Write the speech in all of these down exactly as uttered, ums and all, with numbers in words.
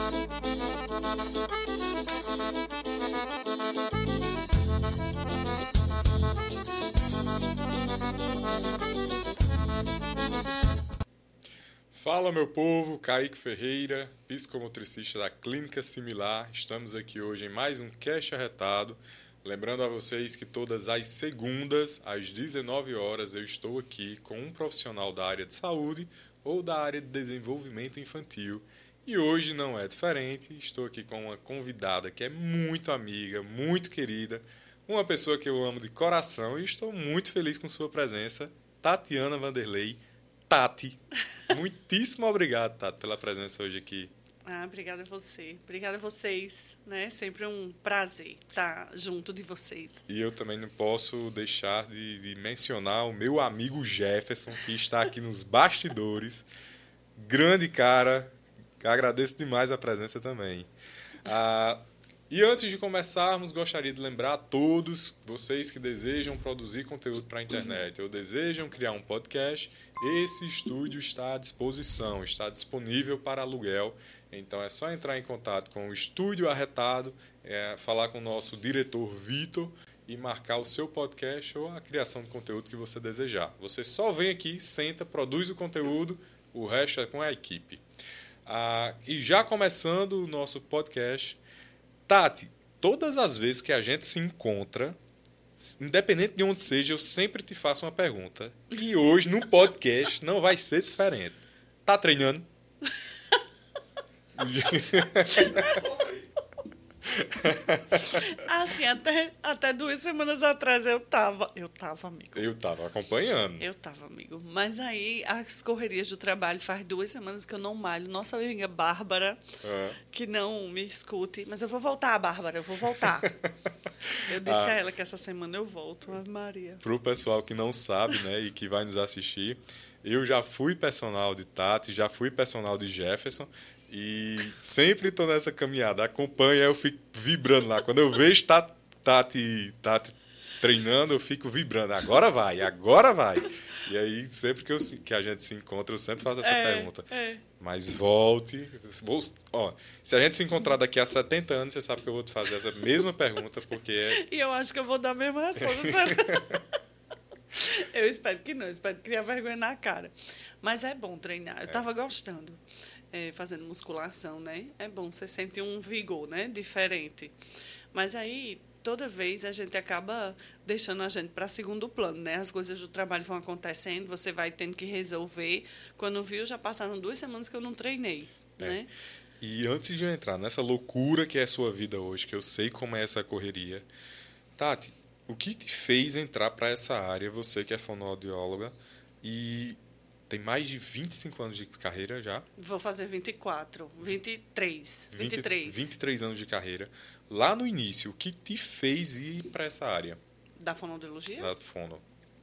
Fala, meu povo, Kaique Ferreira, psicomotricista da Clínica Similar. Estamos aqui hoje em mais um Cast Arretado. Lembrando a vocês que todas as segundas, às dezenove horas, eu estou aqui com um profissional da área de saúde ou da área de desenvolvimento infantil. E hoje não é diferente, estou aqui com uma convidada que é muito amiga, muito querida, uma pessoa que eu amo de coração e estou muito feliz com sua presença, Tatiana Vanderlei. Tati, muitíssimo obrigado, Tati, pela presença hoje aqui. Ah, obrigada a você. Obrigada a vocês, né? Sempre um prazer estar junto de vocês. E eu também não posso deixar de, de mencionar o meu amigo Jefferson, que está aqui nos bastidores. Grande cara, agradeço demais a presença também. Ah, e antes de começarmos, gostaria de lembrar a todos vocês que desejam produzir conteúdo para a internet ou desejam criar um podcast, esse estúdio está à disposição, está disponível para aluguel. Então é só entrar em contato com o Estúdio Arretado, é, falar com o nosso diretor Vitor e marcar o seu podcast ou a criação de conteúdo que você desejar. Você só vem aqui, senta, produz o conteúdo, o resto é com a equipe. Ah, e já começando o nosso podcast, Tati, todas as vezes que a gente se encontra, independente de onde seja, eu sempre te faço uma pergunta. E hoje, no podcast, não vai ser diferente. Tá treinando? Assim, até, até duas semanas atrás eu tava. Eu tava, amigo. Eu tava acompanhando. Eu tava, amigo. Mas aí, as correrias do trabalho, faz duas semanas que eu não malho. Nossa amiga Bárbara, é. que não me escute. Mas eu vou voltar, Bárbara, eu vou voltar. Eu disse ah, a ela que essa semana eu volto, Ave Maria. Pro pessoal que não sabe, né, e que vai nos assistir, eu já fui personal de Tati, já fui personal de Jefferson. E sempre estou nessa caminhada. Acompanha, eu fico vibrando lá. Quando eu vejo Tati, Tati, Tati treinando, eu fico vibrando. Agora vai, agora vai. E aí, sempre que, eu, que a gente se encontra, eu sempre faço essa é, pergunta. É. Mas volte. Vou, ó, se a gente se encontrar daqui a setenta anos, você sabe que eu vou te fazer essa mesma pergunta, porque é... E eu acho que eu vou dar a mesma resposta. Eu espero que não, eu espero criar vergonha na cara. Mas é bom treinar. Eu estava é. gostando. É, fazendo musculação, né? É bom, você sente um vigor, né? Diferente. Mas aí, toda vez, a gente acaba deixando a gente para segundo plano, né? As coisas do trabalho vão acontecendo, você vai tendo que resolver. Quando viu, já passaram duas semanas que eu não treinei, é. né? E antes de eu entrar nessa loucura que é a sua vida hoje, que eu sei como é essa correria, Tati, o que te fez entrar para essa área, você que é fonoaudióloga, e... tem mais de vinte e cinco anos de carreira já? Vou fazer vinte e quatro, vinte e três. vinte e três. vinte e três anos de carreira. Lá no início, o que te fez ir para essa área? Da fonoaudiologia? Da fono.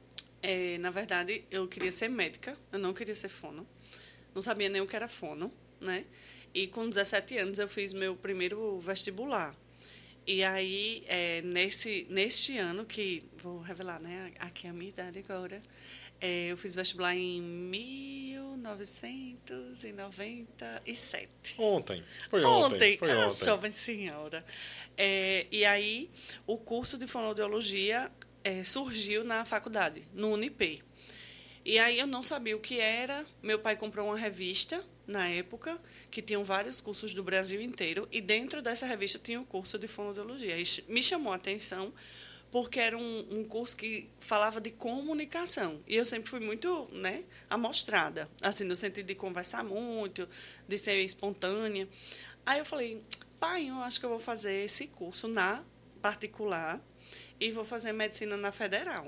É, na verdade, eu queria ser médica, eu não queria ser fono. Não sabia nem o que era fono, né? E com dezessete anos eu fiz meu primeiro vestibular. E aí, é, nesse, neste ano que... Vou revelar, né? Aqui é a minha idade agora... É, eu fiz vestibular em mil novecentos e noventa e sete. Ontem. Foi ontem. Ontem. Foi ah, ontem. Jovem senhora. É, e aí, o curso de fonoaudiologia é, surgiu na faculdade, no Unip. E aí, eu não sabia o que era. Meu pai comprou uma revista, na época, que tinham vários cursos do Brasil inteiro. E dentro dessa revista tinha o curso de fonoaudiologia. E me chamou a atenção... porque era um, um curso que falava de comunicação. E eu sempre fui muito, né, amostrada, assim, no sentido de conversar muito, de ser espontânea. Aí eu falei, pai, eu acho que eu vou fazer esse curso na particular e vou fazer medicina na federal.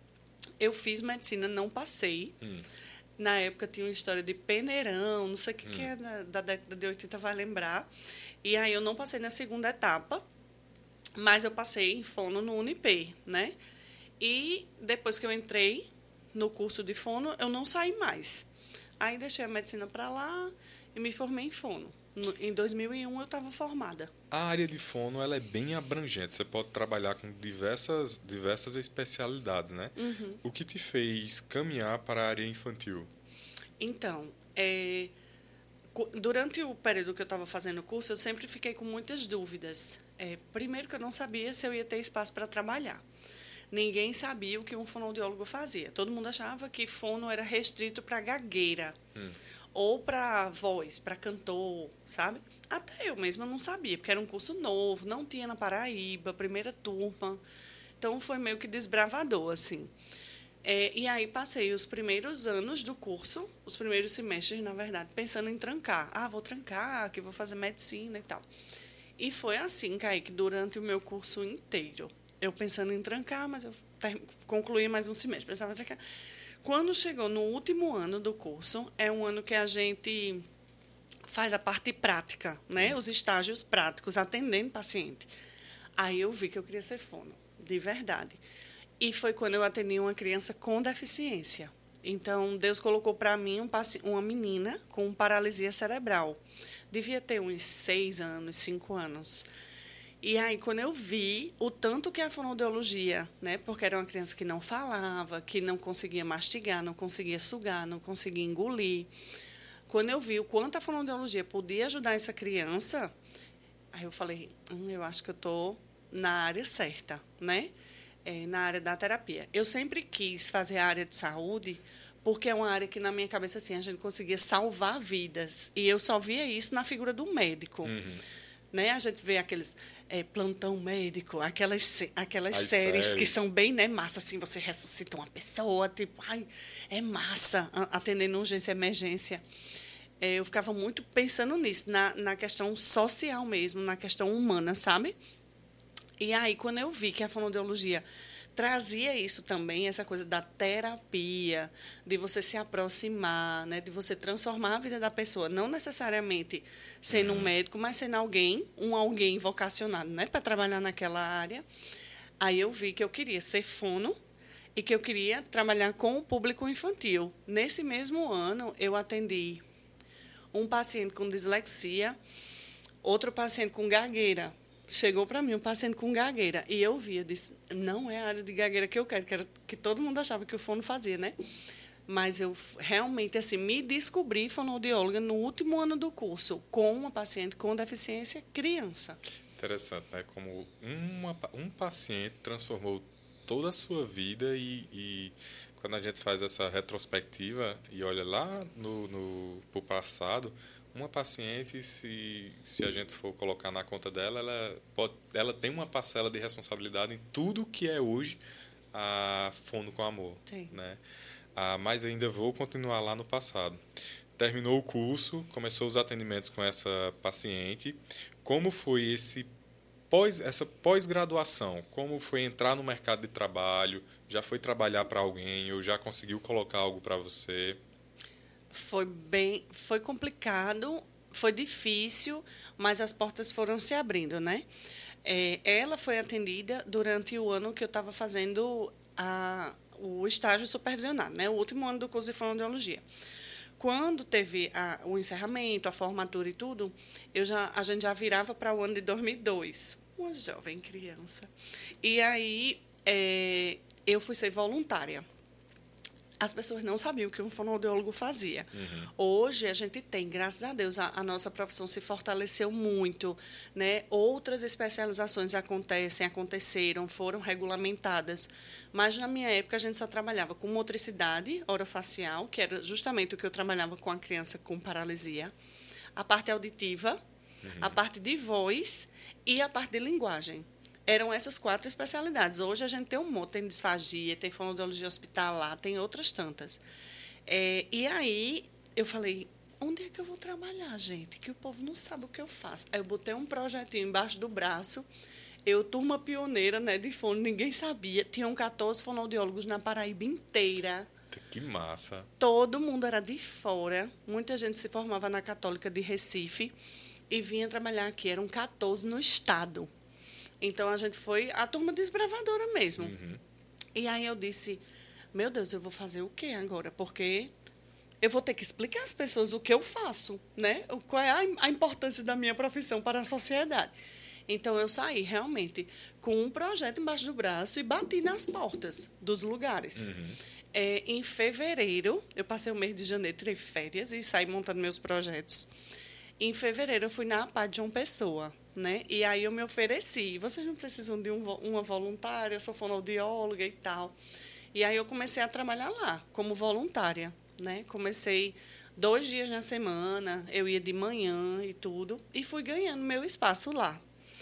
Eu fiz medicina, não passei. Hum. Na época tinha uma história de peneirão, não sei o que, hum. que é da, da década de oitenta, vai lembrar. E aí eu não passei na segunda etapa, mas eu passei em fono no Unip, né? E depois que eu entrei no curso de fono, eu não saí mais. Aí deixei a medicina para lá e me formei em fono. No, em dois mil e um eu estava formada. A área de fono ela é bem abrangente. Você pode trabalhar com diversas, diversas especialidades, né? Uhum. O que te fez caminhar para a área infantil? Então, é... Durante o período que eu estava fazendo o curso, eu sempre fiquei com muitas dúvidas. É, primeiro que eu não sabia se eu ia ter espaço para trabalhar. Ninguém sabia o que um fonoaudiólogo fazia. Todo mundo achava que fono era restrito para gagueira. Hum. Ou para voz, para cantor, sabe? Até eu mesma não sabia, porque era um curso novo, não tinha na Paraíba, primeira turma. Então, foi meio que desbravador, assim. É, e aí, passei os primeiros anos do curso, os primeiros semestres, na verdade, pensando em trancar. Ah, vou trancar, que vou fazer medicina e tal. E foi assim, Kaique, durante o meu curso inteiro. Eu pensando em trancar, mas eu concluí mais um semestre, pensava em trancar. Quando chegou no último ano do curso, é um ano que a gente faz a parte prática, né? Os estágios práticos, atendendo paciente. Aí eu vi que eu queria ser fono, de verdade. E foi quando eu atendi uma criança com deficiência. Então, Deus colocou para mim um paci- uma menina com paralisia cerebral. Devia ter uns seis anos, cinco anos. E aí, quando eu vi o tanto que a fonoaudiologia, né, porque era uma criança que não falava, que não conseguia mastigar, não conseguia sugar, não conseguia engolir. Quando eu vi o quanto a fonoaudiologia podia ajudar essa criança, aí eu falei, hum, eu acho que eu estou na área certa, né? É, na área da terapia. Eu sempre quis fazer a área de saúde, porque é uma área que, na minha cabeça, assim, a gente conseguia salvar vidas. E eu só via isso na figura do médico. Uhum. Né? A gente vê aqueles é, plantão médico, aquelas, aquelas séries, séries que são bem, né, massa, assim, você ressuscita uma pessoa, tipo, ai, é massa, atendendo urgência e emergência. É, eu ficava muito pensando nisso, na, na questão social mesmo, na questão humana, sabe? E aí, quando eu vi que a fonoaudiologia trazia isso também, essa coisa da terapia, de você se aproximar, né, de você transformar a vida da pessoa, não necessariamente sendo um médico, mas sendo alguém, um alguém vocacionado, né, para trabalhar naquela área. Aí eu vi que eu queria ser fono e que eu queria trabalhar com o público infantil. Nesse mesmo ano, eu atendi um paciente com dislexia, outro paciente com gagueira. Chegou para mim um paciente com gagueira. E eu vi, eu disse, não é a área de gagueira que eu quero, que, era, que todo mundo achava que o fono fazia, né? Mas eu realmente, assim, me descobri fonoaudióloga no último ano do curso, com uma paciente com deficiência criança. Interessante, né? Como uma, um paciente transformou toda a sua vida e, e quando a gente faz essa retrospectiva e olha lá no, no, pro passado, uma paciente, se, se a gente for colocar na conta dela, ela, pode, ela tem uma parcela de responsabilidade em tudo que é hoje a Fono com Amor. Tem. Né? Ah, mas ainda vou continuar lá no passado. Terminou o curso, começou os atendimentos com essa paciente. Como foi esse pós, essa pós-graduação? Como foi entrar no mercado de trabalho? Já foi trabalhar para alguém ou já conseguiu colocar algo para você? Foi bem, foi complicado, foi difícil, mas as portas foram se abrindo, né? É, ela foi atendida durante o ano que eu estava fazendo a, o estágio supervisionado, né? O último ano do curso de fonoaudiologia. Quando teve a, o encerramento, a formatura e tudo, eu já, a gente já virava para o ano de dois mil e dois, uma jovem criança. E aí é, eu fui ser voluntária. As pessoas não sabiam o que um fonoaudiólogo fazia. Uhum. Hoje, a gente tem, graças a Deus, a, a nossa profissão se fortaleceu muito. Né? Outras especializações acontecem, aconteceram, foram regulamentadas. Mas, na minha época, a gente só trabalhava com motricidade orofacial, que era justamente o que eu trabalhava com a criança com paralisia, a parte auditiva, uhum. a parte de voz e a parte de linguagem. Eram essas quatro especialidades. Hoje a gente tem um monte, tem disfagia, tem fonoaudiologia hospitalar, tem outras tantas. É, e aí eu falei, onde é que eu vou trabalhar, gente? Que o povo não sabe o que eu faço. Aí eu botei um projetinho embaixo do braço, eu, turma pioneira, né, de fono, ninguém sabia. Tinham quatorze fonoaudiólogos na Paraíba inteira. Que massa. Todo mundo era de fora. Muita gente se formava na Católica de Recife e vinha trabalhar aqui. Eram quatorze no estado. Então, a gente foi a turma desbravadora mesmo. Uhum. E aí eu disse, meu Deus, eu vou fazer o quê agora? Porque eu vou ter que explicar às pessoas o que eu faço, né? Qual é a importância da minha profissão para a sociedade. Então, eu saí realmente com um projeto embaixo do braço e bati nas portas dos lugares. Uhum. É, em fevereiro, eu passei o mês de janeiro, tirei férias e saí montando meus projetos. Em fevereiro, eu fui na APA de uma pessoa, né? E aí eu me ofereci. Vocês não precisam de um, uma voluntária, eu sou fonoaudióloga e tal. E aí eu comecei a trabalhar lá, como voluntária, né? Comecei dois dias na semana, eu ia de manhã e tudo, e fui ganhando meu espaço lá.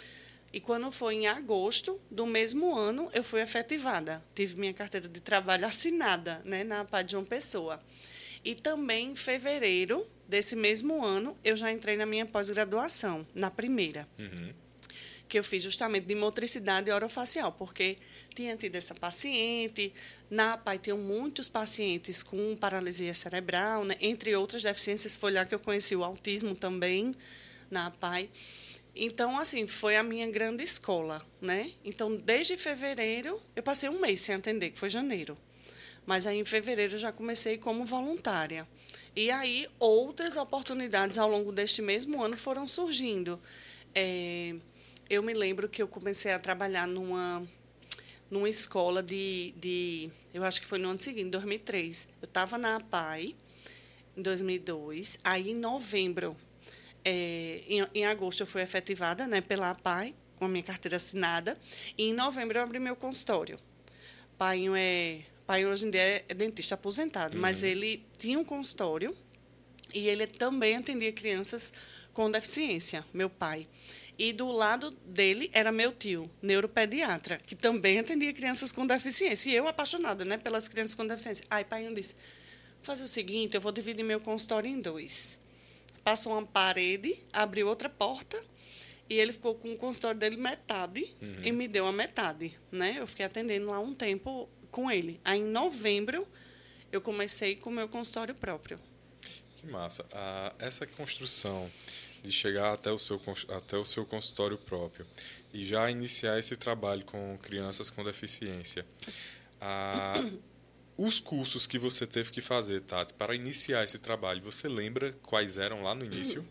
E quando foi em agosto do mesmo ano, eu fui efetivada. Tive minha carteira de trabalho assinada, né, na APA de uma pessoa. E também em fevereiro desse mesmo ano, eu já entrei na minha pós-graduação, na primeira. Uhum. Que eu fiz justamente de motricidade orofacial, porque tinha tido essa paciente. Na APAI tinham muitos pacientes com paralisia cerebral, né? Entre outras deficiências, foi lá que eu conheci o autismo também, na APAI. Então, assim, foi a minha grande escola, né? Então, desde fevereiro, eu passei um mês sem atender, que foi janeiro. Mas aí, em fevereiro, eu já comecei como voluntária. E aí, outras oportunidades ao longo deste mesmo ano foram surgindo. É, eu me lembro que eu comecei a trabalhar numa, numa escola de, de... Eu acho que foi no ano seguinte, em dois mil e três. Eu estava na APAI, em dois mil e dois. Aí, em novembro... É, em, em agosto eu fui efetivada, né, pela APAI, com a minha carteira assinada, e em novembro eu abri meu consultório. Painho é, pai hoje em dia é dentista aposentado, uhum. Mas ele tinha um consultório e ele também atendia crianças com deficiência, meu pai. E do lado dele era meu tio, neuropediatra, que também atendia crianças com deficiência. E eu apaixonada, né, pelas crianças com deficiência. Aí Painho disse, vou fazer o seguinte, eu vou dividir meu consultório em dois. Passou uma parede, abriu outra porta e ele ficou com o consultório dele metade uhum. e me deu a metade, né? Eu fiquei atendendo lá um tempo com ele. Aí, em novembro, eu comecei com o meu consultório próprio. Que massa. Ah, essa construção de chegar até o, seu, até o seu consultório próprio e já iniciar esse trabalho com crianças com deficiência, ah, os cursos que você teve que fazer, Tati, para iniciar esse trabalho, você lembra quais eram lá no início?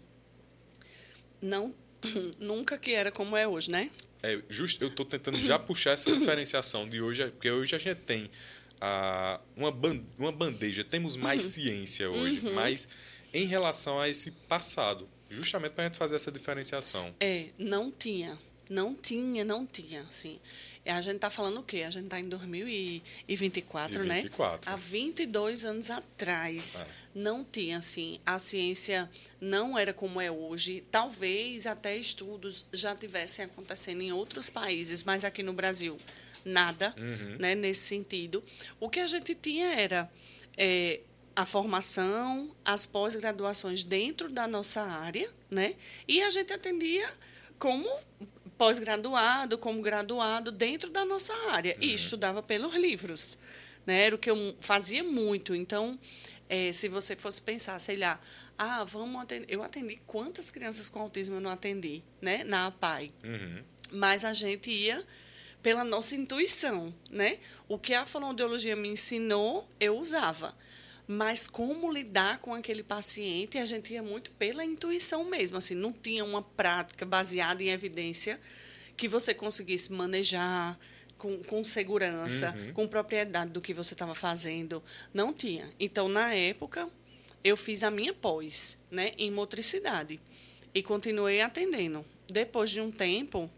Não, nunca que era como é hoje, né? É, just, eu estou tentando já puxar essa diferenciação de hoje, porque hoje a gente tem ah, uma, ban, uma bandeja, temos mais uhum. ciência hoje, uhum. mas em relação a esse passado, justamente para a gente fazer essa diferenciação. É, não tinha, não tinha, não tinha, assim... A gente está falando o quê? A gente está em dois mil e vinte e quatro, e vinte e quatro. Né? Há vinte e dois anos atrás, é. Não tinha, assim, a ciência não era como é hoje. Talvez até estudos já tivessem acontecendo em outros países, mas aqui no Brasil, nada, uhum. né, nesse sentido. O que a gente tinha era é, a formação, as pós-graduações dentro da nossa área, né? E a gente atendia como... pós-graduado, como graduado, dentro da nossa área. Uhum. E estudava pelos livros. Né? Era o que eu fazia muito. Então, é, se você fosse pensar, sei lá, ah, vamos atender... Eu atendi quantas crianças com autismo eu não atendi, né? Na APAI. Uhum. Mas a gente ia pela nossa intuição. Né? O que a fonoaudiologia me ensinou, eu usava. Mas como lidar com aquele paciente, a gente ia muito pela intuição mesmo. Assim, não tinha uma prática baseada em evidência que você conseguisse manejar com, com segurança, uhum. com propriedade do que você estava fazendo. Não tinha. Então, na época, eu fiz a minha pós, né, em motricidade e continuei atendendo. Depois de um tempo,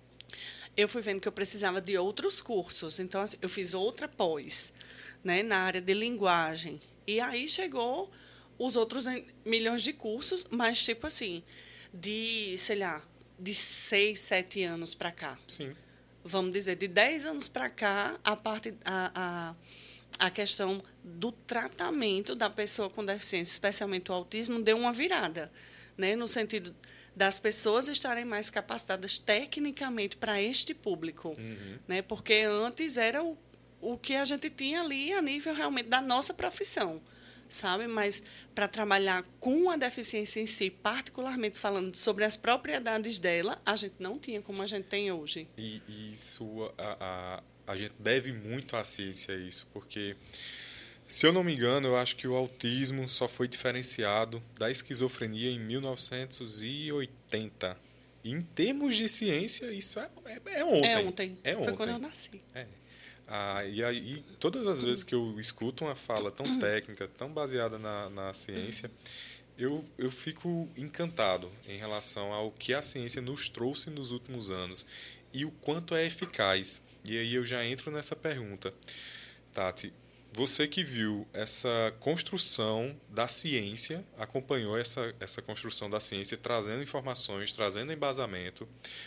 eu fui vendo que eu precisava de outros cursos. Então, assim, eu fiz outra pós, né, na área de linguagem. E aí chegou os outros milhões de cursos, mas tipo assim, de, sei lá, de seis, sete anos para cá. Sim. Vamos dizer, de dez anos para cá, a, parte, a, a, a questão do tratamento da pessoa com deficiência, especialmente o autismo, deu uma virada, né? No sentido das pessoas estarem mais capacitadas tecnicamente para este público. Uhum. Né? Porque antes era o o que a gente tinha ali a nível realmente da nossa profissão, sabe? Mas para trabalhar com a deficiência em si, particularmente falando sobre as propriedades dela, a gente não tinha como a gente tem hoje. E isso, a, a, a gente deve muito à ciência isso, porque, se eu não me engano, eu acho que o autismo só foi diferenciado da esquizofrenia em mil novecentos e oitenta. E, em termos de ciência, isso é, é, é ontem. É ontem. É ontem. Foi quando eu nasci. É. Ah, e aí, todas as vezes que eu escuto uma fala tão técnica, tão baseada na, na ciência, eu, eu fico encantado em relação ao que a ciência nos trouxe nos últimos anos e o quanto é eficaz. E aí eu já entro nessa pergunta. Tati, você que viu essa construção da ciência, acompanhou essa, essa construção da ciência, trazendo informações, trazendo embasamento,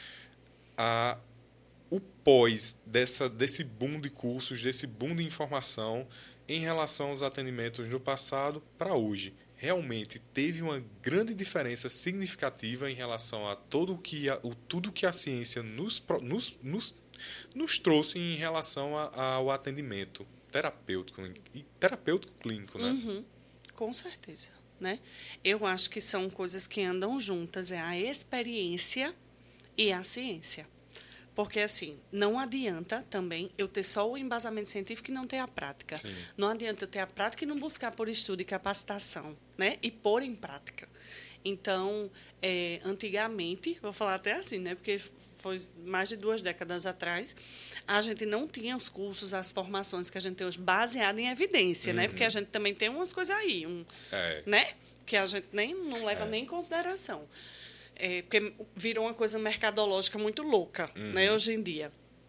a, o pós dessa, desse boom de cursos, desse boom de informação em relação aos atendimentos no passado para hoje. Realmente teve uma grande diferença significativa em relação a todo o que a, o, tudo que a ciência nos, nos, nos, nos trouxe em relação a, ao atendimento terapêutico e terapêutico clínico, né? Uhum, com certeza, né? Eu acho que são coisas que andam juntas, é a experiência e a ciência. Porque, assim, não adianta também eu ter só o embasamento científico e não ter a prática. Sim. Não adianta eu ter a prática e não buscar por estudo e capacitação, né? E pôr em prática. Então, é, antigamente, vou falar até assim, né? Porque foi mais de duas décadas atrás, a gente não tinha os cursos, as formações que a gente tem hoje baseadas em evidência, Uhum. né? Porque a gente também tem umas coisas aí, um, É. né? Que a gente nem, não leva É. nem em consideração. É, porque virou uma coisa mercadológica muito louca, Uhum. né, hoje em dia.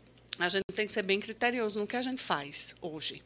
A gente tem que ser bem criterioso no que a gente faz hoje.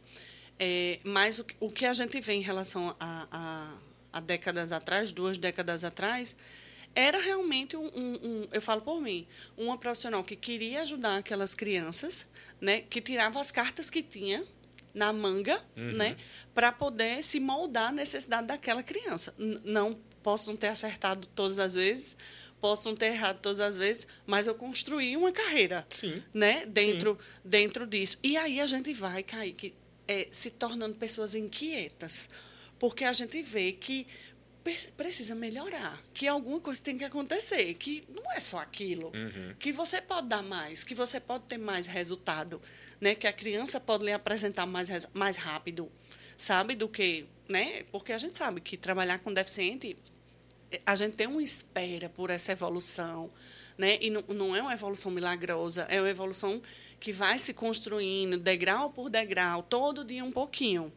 É, mas o, o que a gente vê em relação a, a, a décadas atrás, duas décadas atrás, era realmente, um, um, um, eu falo por mim, uma profissional que queria ajudar aquelas crianças, né, que tirava as cartas que tinha na manga, Uhum. né, para poder se moldar à necessidade daquela criança. N- não posso não ter acertado todas as vezes, posso não ter errado todas as vezes, mas eu construí uma carreira, Sim. né, dentro, dentro disso. E aí a gente vai, Kaique, é, se tornando pessoas inquietas, porque a gente vê que pe- precisa melhorar, que alguma coisa tem que acontecer, que não é só aquilo, Uhum. que você pode dar mais, que você pode ter mais resultado, né, que a criança pode lhe apresentar mais, res- mais rápido, sabe, do que, né, porque a gente sabe que trabalhar com deficiente, a gente tem uma espera por essa evolução, né, e não, não é uma evolução milagrosa, é uma evolução que vai se construindo degrau por degrau, todo dia um pouquinho.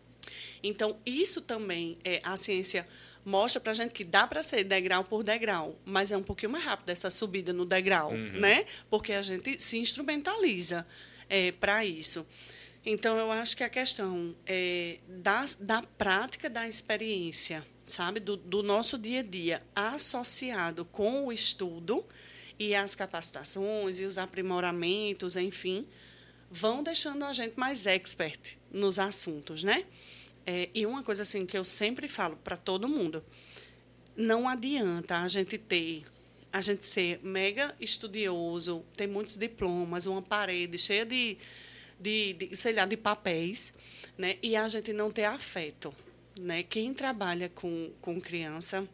Então, isso também, é, a ciência mostra para a gente que dá para ser degrau por degrau, mas é um pouquinho mais rápido essa subida no degrau, Uhum. né? Porque a gente se instrumentaliza é, para isso. Então, eu acho que a questão é, da, da prática da experiência, sabe? Do, do nosso dia a dia, associado com o estudo e as capacitações e os aprimoramentos, enfim, vão deixando a gente mais expert nos assuntos, né? É, e uma coisa assim que eu sempre falo para todo mundo, não adianta a gente ter, a gente ser mega estudioso, ter muitos diplomas, uma parede cheia de, de, de sei lá, de papéis, né? E a gente não ter afeto, né? Quem trabalha com, com criança...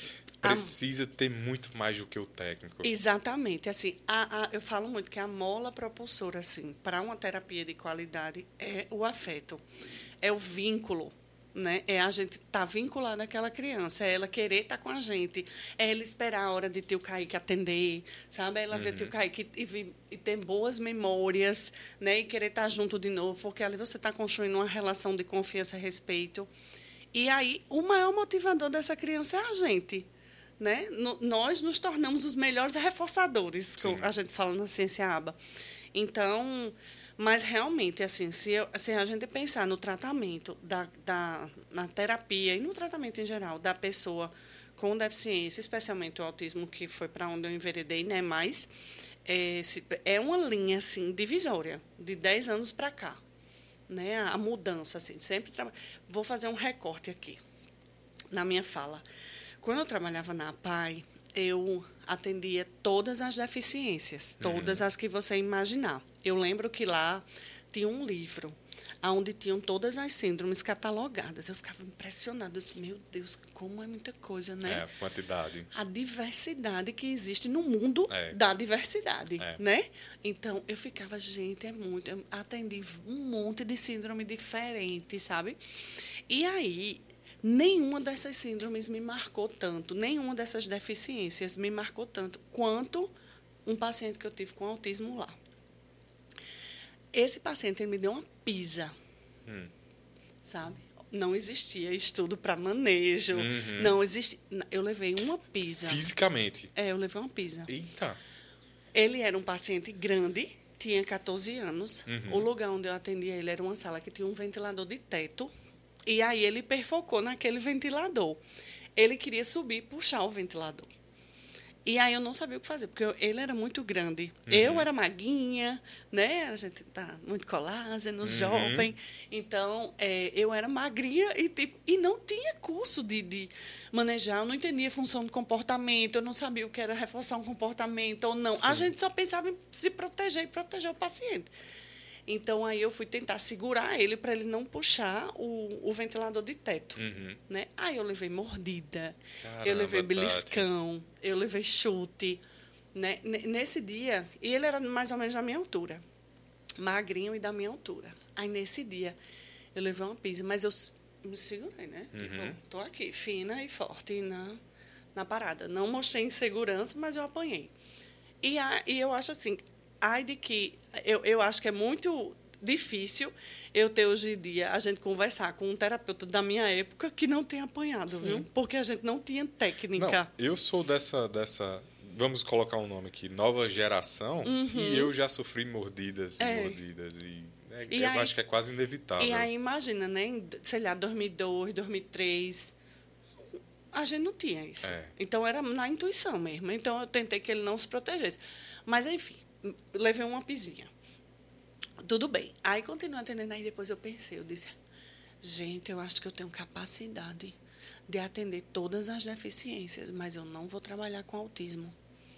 Precisa ter muito mais do que o técnico. Exatamente. Assim, a, a, eu falo muito que a mola propulsora, assim, para uma terapia de qualidade é o afeto, é o vínculo, né? É a gente estar tá vinculado àquela criança, é ela querer estar tá com a gente, é ela esperar a hora de tio Kaique atender, sabe? É ela Uhum. ver tio Kaique e, e, e ter boas memórias, né? E querer estar tá junto de novo, porque ali você está construindo uma relação de confiança e respeito. E aí, o maior motivador dessa criança é a gente. Né? No, nós nos tornamos os melhores reforçadores, Sim. como a gente fala na ciência aba. Então, mas realmente, assim, se, eu, se a gente pensar no tratamento, da, da, na terapia e no tratamento em geral da pessoa com deficiência, especialmente o autismo, que foi para onde eu enveredei, né? Mas é, se, é uma linha assim, divisória, de dez anos para cá. Né? A mudança, assim, sempre tra... Vou fazer um recorte aqui na minha fala. Quando eu trabalhava na A P A I, eu atendia todas as deficiências, todas Uhum. as que você imaginar. Eu lembro que lá tinha um livro onde tinham todas as síndromes catalogadas. Eu ficava impressionada. Eu disse, meu Deus, como é muita coisa, né? É, a quantidade. A diversidade que existe no mundo É. da diversidade, É. né? Então, eu ficava, gente, é muito... Eu atendi um monte de síndrome diferente, sabe? E aí... Nenhuma dessas síndromes me marcou tanto, nenhuma dessas deficiências me marcou tanto quanto um paciente que eu tive com autismo lá. Esse paciente ele me deu uma pisa, Hum. sabe? Não existia estudo para manejo, Uhum. não existia. Eu levei uma pisa. Fisicamente. É, eu levei uma pisa. Eita. Ele era um paciente grande, tinha catorze anos. Uhum. O lugar onde eu atendia ele era uma sala que tinha um ventilador de teto. E aí ele perfocou naquele ventilador. Ele queria subir e puxar o ventilador. E aí eu não sabia o que fazer, porque eu, ele era muito grande. Uhum. Eu era maguinha, né? A gente tá muito colágeno, Uhum. jovem. Então, é, eu era magrinha e, tipo, e não tinha curso de, de manejar. Eu não entendia a função do comportamento, eu não sabia o que era reforçar um comportamento ou não. Sim. A gente só pensava em se proteger e proteger o paciente. Então, aí eu fui tentar segurar ele para ele não puxar o, o ventilador de teto. Uhum. Né? Aí eu levei mordida, Caramba, eu levei Tati. beliscão, eu levei chute. Né? N- Nesse dia, e ele era mais ou menos da minha altura, magrinho e da minha altura. Aí, nesse dia, eu levei uma pisa, mas eu s- me segurei, né? Uhum. Tipo, tô aqui, fina e forte na, na parada. Não mostrei insegurança, mas eu apanhei. E, a, e eu acho assim, ai de que... Eu, eu acho que é muito difícil eu ter hoje em dia, a gente conversar com um terapeuta da minha época que não tem apanhado, Sim. viu? Porque a gente não tinha Não, técnica. eu sou dessa, dessa, vamos colocar um nome aqui, nova geração, e eu já sofri mordidas e É. mordidas. E, né, E eu aí- acho que é quase inevitável. E aí, imagina, né? em, sei lá, dois mil e dois, dois mil e três, a gente não tinha isso. É. Então, era na intuição mesmo. Então, eu tentei que ele não se protegesse. Mas, enfim, levei uma pisinha. Tudo bem. Aí, continuo atendendo. Aí, depois eu pensei, eu disse, gente, eu acho que eu tenho capacidade de atender todas as deficiências, mas eu não vou trabalhar com autismo.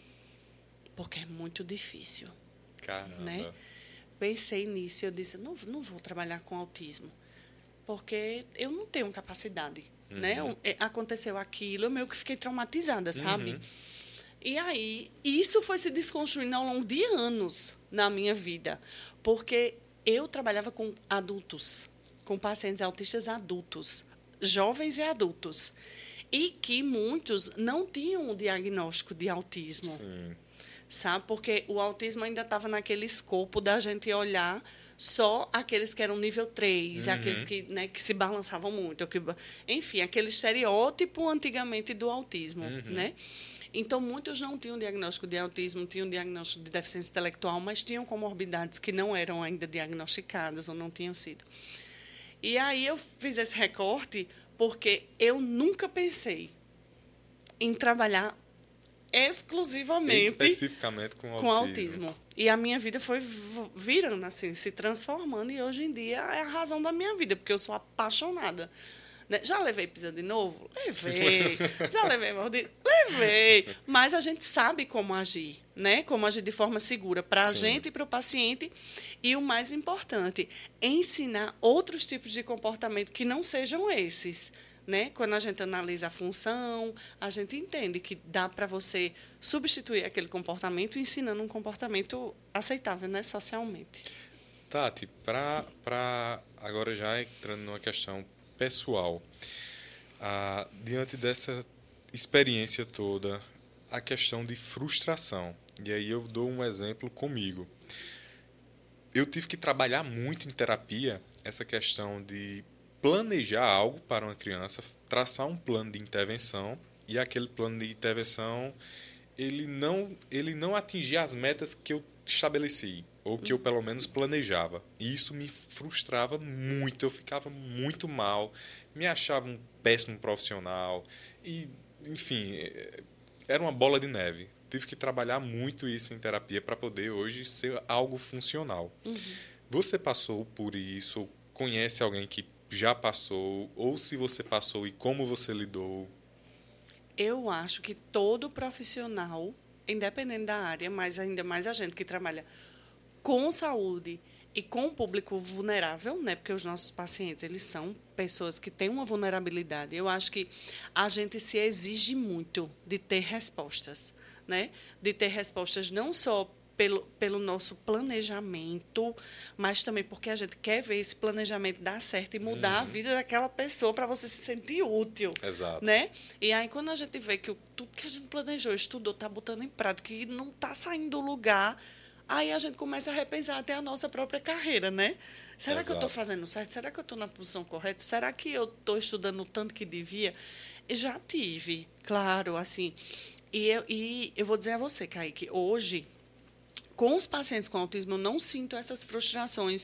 Porque é muito difícil. Caramba. Né? Pensei nisso, eu disse, não, não vou trabalhar com autismo, porque eu não tenho capacidade, Uhum. né? Um, é, Aconteceu aquilo, eu meio que fiquei traumatizada, sabe? Uhum. E aí, isso foi se desconstruindo ao longo de anos na minha vida, porque eu trabalhava com adultos, com pacientes autistas adultos, jovens e adultos, e que muitos não tinham o diagnóstico de autismo. Sim. Sabe? Porque o autismo ainda estava naquele escopo da gente olhar só aqueles que eram nível três, Uhum. aqueles que, né, que se balançavam muito. Que, enfim, aquele estereótipo antigamente do autismo. Uhum. Né? Então, muitos não tinham diagnóstico de autismo, tinham diagnóstico de deficiência intelectual, mas tinham comorbidades que não eram ainda diagnosticadas ou não tinham sido. E aí eu fiz esse recorte porque eu nunca pensei em trabalhar exclusivamente Especificamente com autismo. com autismo. E a minha vida foi v- virando, assim, se transformando. E hoje em dia é a razão da minha vida, porque eu sou apaixonada. Né? Já levei pisa de novo? Levei. Já levei mordida? Levei. Mas a gente sabe como agir, né? Como agir de forma segura para a Sim. gente e para o paciente. E o mais importante, ensinar outros tipos de comportamento que não sejam esses. Né? Quando a gente analisa a função, a gente entende que dá para você substituir aquele comportamento ensinando um comportamento aceitável, né, socialmente. Tati, para agora já entrando numa questão pessoal, ah, diante dessa experiência toda, a questão de frustração. E aí eu dou um exemplo comigo. Eu tive que trabalhar muito em terapia essa questão de planejar algo para uma criança, traçar um plano de intervenção, e aquele plano de intervenção ele não, ele não atingia as metas que eu estabeleci, ou que eu pelo menos planejava. E isso me frustrava muito, eu ficava muito mal, me achava um péssimo profissional, e, enfim, era uma bola de neve. Tive que trabalhar muito isso em terapia para poder hoje ser algo funcional. Uhum. Você passou por isso, conhece alguém que já passou, ou se você passou e como você lidou? Eu acho que todo profissional, independente da área, mas ainda mais a gente que trabalha com saúde e com o público vulnerável, né? Porque os nossos pacientes, eles são pessoas que têm uma vulnerabilidade. Eu acho que a gente se exige muito de ter respostas, né? De ter respostas não só pelo, pelo nosso planejamento, mas também porque a gente quer ver esse planejamento dar certo e mudar Uhum. a vida daquela pessoa para você se sentir útil. Exato. Né? E aí, quando a gente vê que o, tudo que a gente planejou, estudou, está botando em prática e não está saindo do lugar, Aí a gente começa a repensar até a nossa própria carreira, né? Será Exato. que eu estou fazendo certo? Será que eu estou na posição correta? Será que eu estou estudando o tanto que devia? E já tive, claro, assim. E eu, e eu vou dizer a você, Kaique, hoje, com os pacientes com autismo, eu não sinto essas frustrações.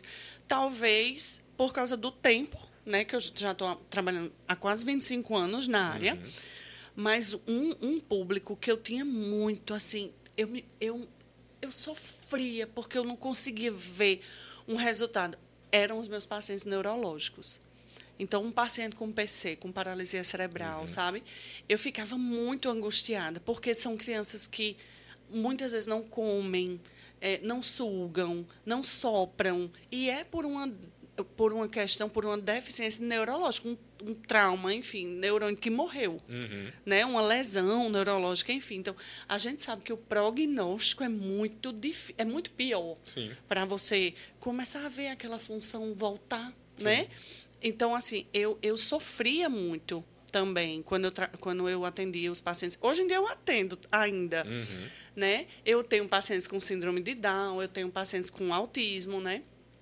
Talvez por causa do tempo, né? Que eu já estou trabalhando há quase vinte e cinco anos na área. Uhum. Mas um, um público que eu tinha muito, assim, eu, me, eu, eu sofria porque eu não conseguia ver um resultado. Eram os meus pacientes neurológicos. Então, um paciente com P C, com paralisia cerebral, Uhum. sabe? Eu ficava muito angustiada, porque são crianças que muitas vezes não comem, é, não sugam, não sopram. E é por uma, por uma questão, por uma deficiência neurológica, um, um trauma, enfim, neurônio que morreu. Uhum. Né? Uma lesão neurológica, enfim. Então, a gente sabe que o prognóstico é muito, dif- é muito pior Sim. para você começar a ver aquela função voltar, Sim. né? Então, assim, eu, eu sofria muito também quando eu, tra- quando eu atendia os pacientes. Hoje em dia eu atendo ainda, Uhum. né? Eu tenho pacientes com síndrome de Down, eu tenho pacientes com autismo, né?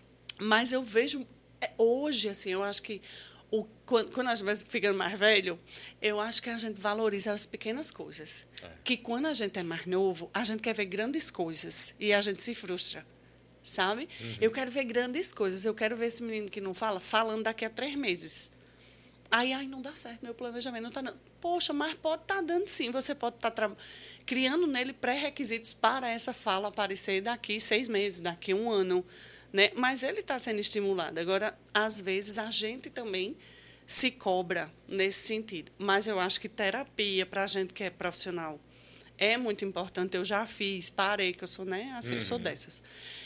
Mas eu vejo, é, hoje, assim, eu acho que o, quando, quando a gente vai ficando mais velho, eu acho que a gente valoriza as pequenas coisas. É. Que quando a gente é mais novo, a gente quer ver grandes coisas e a gente se frustra. Sabe? Uhum. Eu quero ver grandes coisas. Eu quero ver esse menino que não fala, falando daqui a três meses. Aí, ai, não dá certo, meu planejamento não está dando. Poxa, mas pode estar tá dando sim. Você pode estar tá criando nele pré-requisitos para essa fala aparecer daqui seis meses, daqui um ano. Né? Mas ele está sendo estimulado. Agora, às vezes, a gente também se cobra nesse sentido. Mas eu acho que terapia, para a gente que é profissional, é muito importante. Eu já fiz, parei, que eu sou, né? Assim, Uhum. eu sou dessas.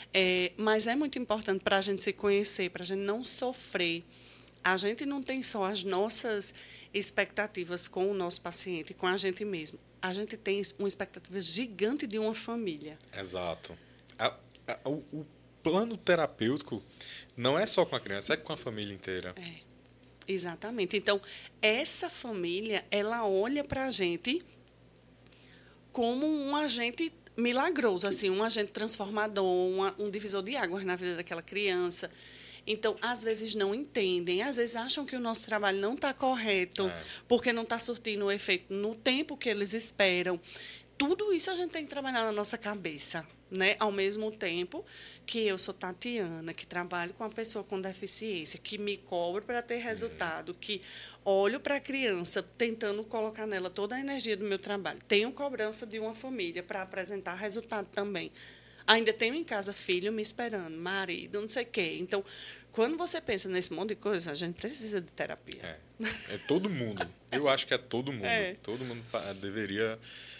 É, mas é muito importante para a gente se conhecer, para a gente não sofrer. A gente não tem só as nossas expectativas com o nosso paciente, com a gente mesmo. A gente tem uma expectativa gigante de uma família. Exato. A, a, o, o plano terapêutico não é só com a criança, é com a família inteira. É, exatamente. Então, essa família, ela olha para a gente como um agente milagroso, assim, um agente transformador, uma, um divisor de águas na vida daquela criança. Então, às vezes não entendem, às vezes acham que o nosso trabalho não está correto, É. porque não está surtindo o efeito no tempo que eles esperam. Tudo isso a gente tem que trabalhar na nossa cabeça, né? Ao mesmo tempo que eu sou Tatiana, que trabalho com a pessoa com deficiência, que me cobro para ter resultado, que olho para a criança tentando colocar nela toda a energia do meu trabalho. Tenho cobrança de uma família para apresentar resultado também. Ainda tenho em casa filho me esperando, marido, não sei o quê. Então, quando você pensa nesse monte de coisa, a gente precisa de terapia. É, é todo mundo. Eu acho que é todo mundo. É. Todo mundo pa- deveria,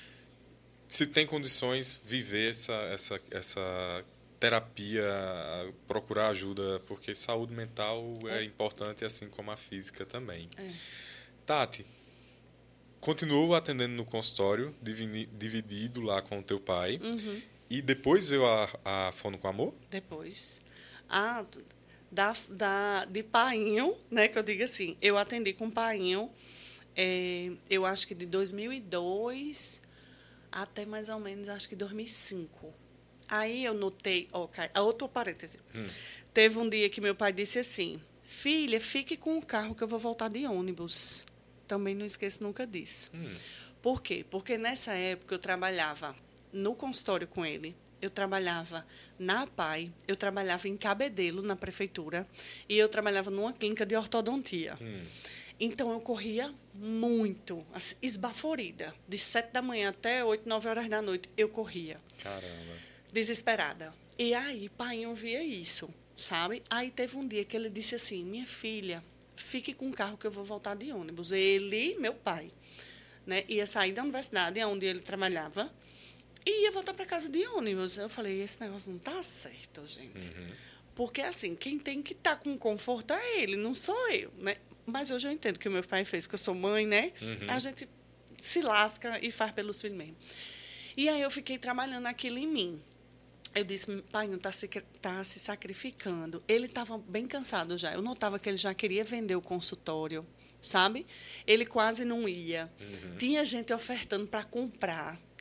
se tem condições, viver essa, essa, essa terapia, procurar ajuda, porque saúde mental é, É. importante, assim como a física também. É. Tati, continuou atendendo no consultório, divini- dividido lá com o teu pai, Uhum. e depois veio a, a Fono com Amor? Depois. Ah, da, da, de painho, né? Que eu digo assim, eu atendi com painho, é, eu acho que de dois mil e dois até mais ou menos, acho que dois mil e cinco. Aí eu notei, ok, outro parêntese. Hum. Teve um dia que meu pai disse assim, filha, fique com o carro que eu vou voltar de ônibus. Também não esqueço nunca disso. Hum. Por quê? Porque nessa época eu trabalhava no consultório com ele, eu trabalhava na A P A I, eu trabalhava em Cabedelo, na prefeitura, e eu trabalhava numa clínica de ortodontia. Hum. Então, eu corria muito, assim, esbaforida. De sete da manhã até oito, nove horas da noite, eu corria. Caramba. Desesperada. E aí, pai, eu via isso, sabe? Aí teve um dia que ele disse assim, minha filha, fique com o carro que eu vou voltar de ônibus. Ele, meu pai, né, ia sair da universidade, onde ele trabalhava, e ia voltar para casa de ônibus. Eu falei, esse negócio não tá certo, gente. Uhum. Porque, assim, quem tem que estar tá com conforto é ele, não sou eu, né? Mas hoje eu entendo que o meu pai fez, que eu sou mãe, né? Uhum. A gente se lasca e faz pelos filhos mesmo. E aí eu fiquei trabalhando aquilo em mim. Eu disse, pai, não está se, tá se sacrificando. Ele estava bem cansado já. Eu notava que ele já queria vender o consultório, sabe? Ele quase não ia. Uhum. Tinha gente ofertando para comprar.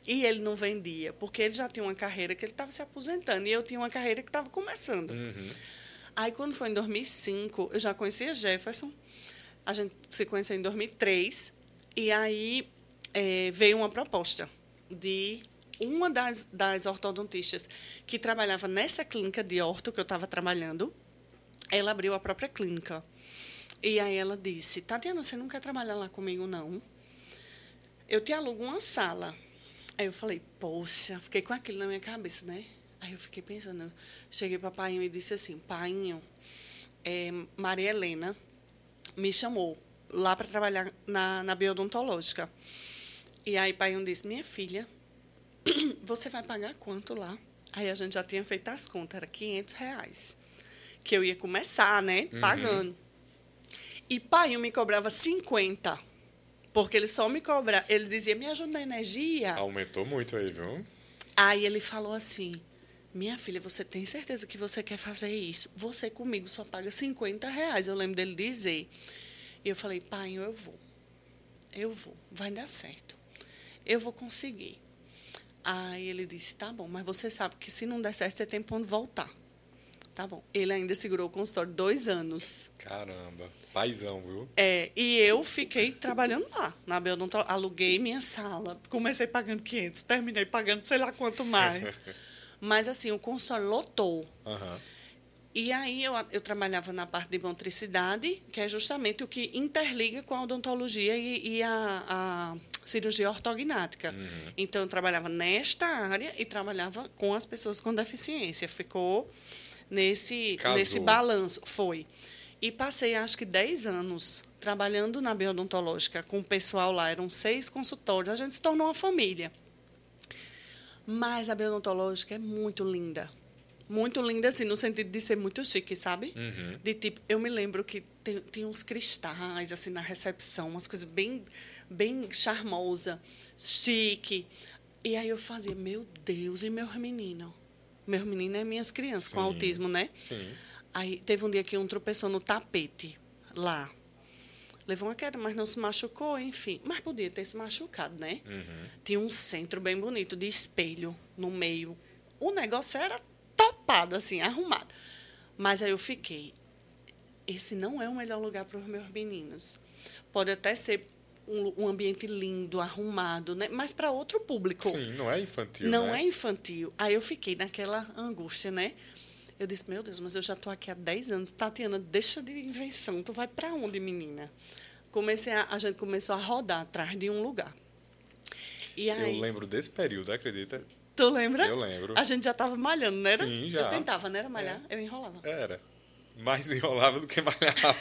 E ele não vendia, porque ele já tinha uma carreira que ele estava se aposentando. E eu tinha uma carreira que estava começando. Uhum. Aí, quando foi em dois mil e cinco, eu já conhecia Jefferson. A gente se conheceu em dois mil e três. E aí é, veio uma proposta de uma das, das ortodontistas que trabalhava nessa clínica de orto que eu estava trabalhando. Ela abriu a própria clínica. E aí ela disse, Tatiana, você não quer trabalhar lá comigo, não? Eu te alugo uma sala. Aí eu falei, poxa, fiquei com aquilo na minha cabeça, né? Aí eu fiquei pensando, cheguei para o painho e disse assim, painho, é, Maria Helena me chamou lá para trabalhar na, na biodontológica. E aí o painho disse, minha filha, você vai pagar quanto lá? Aí a gente já tinha feito as contas, era quinhentos reais. Que eu ia começar, né, pagando. Uhum. E pai, eu me cobrava cinquenta, porque ele só me cobrava, ele dizia, me ajuda na energia. Aumentou muito aí, viu? Aí ele falou assim, minha filha, você tem certeza que você quer fazer isso? Você comigo só paga cinquenta reais, eu lembro dele dizer. E eu falei, pai, eu vou, eu vou, vai dar certo, eu vou conseguir. Aí ele disse, tá bom, mas você sabe que se não der certo, você tem para onde voltar. Tá bom. Ele ainda segurou o consultório dois anos. Caramba. Paizão, viu? É, e eu fiquei trabalhando lá, na Biodontologia. Aluguei minha sala. Comecei pagando quinhentos, terminei pagando sei lá quanto mais. Mas, assim, o consultório lotou. Uhum. E aí eu, eu trabalhava na parte de motricidade, que é justamente o que interliga com a odontologia e, e a, a cirurgia ortognática. Uhum. Então, eu trabalhava nesta área e trabalhava com as pessoas com deficiência. Ficou... Nesse, nesse balanço, foi. E passei, acho que, dez anos trabalhando na biodontológica com o pessoal lá. Eram seis consultórios. A gente se tornou uma família. Mas a biodontológica é muito linda. Muito linda, assim, no sentido de ser muito chique, sabe? Uhum. De tipo, eu me lembro que tem, tem uns cristais, assim, na recepção. Umas coisas bem, bem charmosa, chique. E aí eu fazia, meu Deus, e meus meninos? Meus meninos é minhas crianças, sim, com autismo, né? Sim. Aí teve um dia que um tropeçou no tapete, lá. Levou uma queda, mas não se machucou, enfim. Mas podia ter se machucado, né? Uhum. Tinha um centro bem bonito, de espelho, no meio. O negócio era topado, assim, arrumado. Mas aí eu fiquei, esse não é o melhor lugar para os meus meninos. Pode até ser um, um ambiente lindo, arrumado, né? Mas para outro público. Sim, não é infantil, Não né? é infantil. Aí eu fiquei naquela angústia, né? Eu disse, meu Deus, mas eu já estou aqui há dez anos. Tatiana, deixa de invenção. Tu vai para onde, menina? Comecei a, a gente começou a rodar atrás de um lugar. E aí, eu lembro desse período, acredita? Tu lembra? Eu lembro. A gente já estava malhando, não era? Sim, já. Eu tentava, não era malhar? É. Eu enrolava. Era. Mais enrolava do que malhava.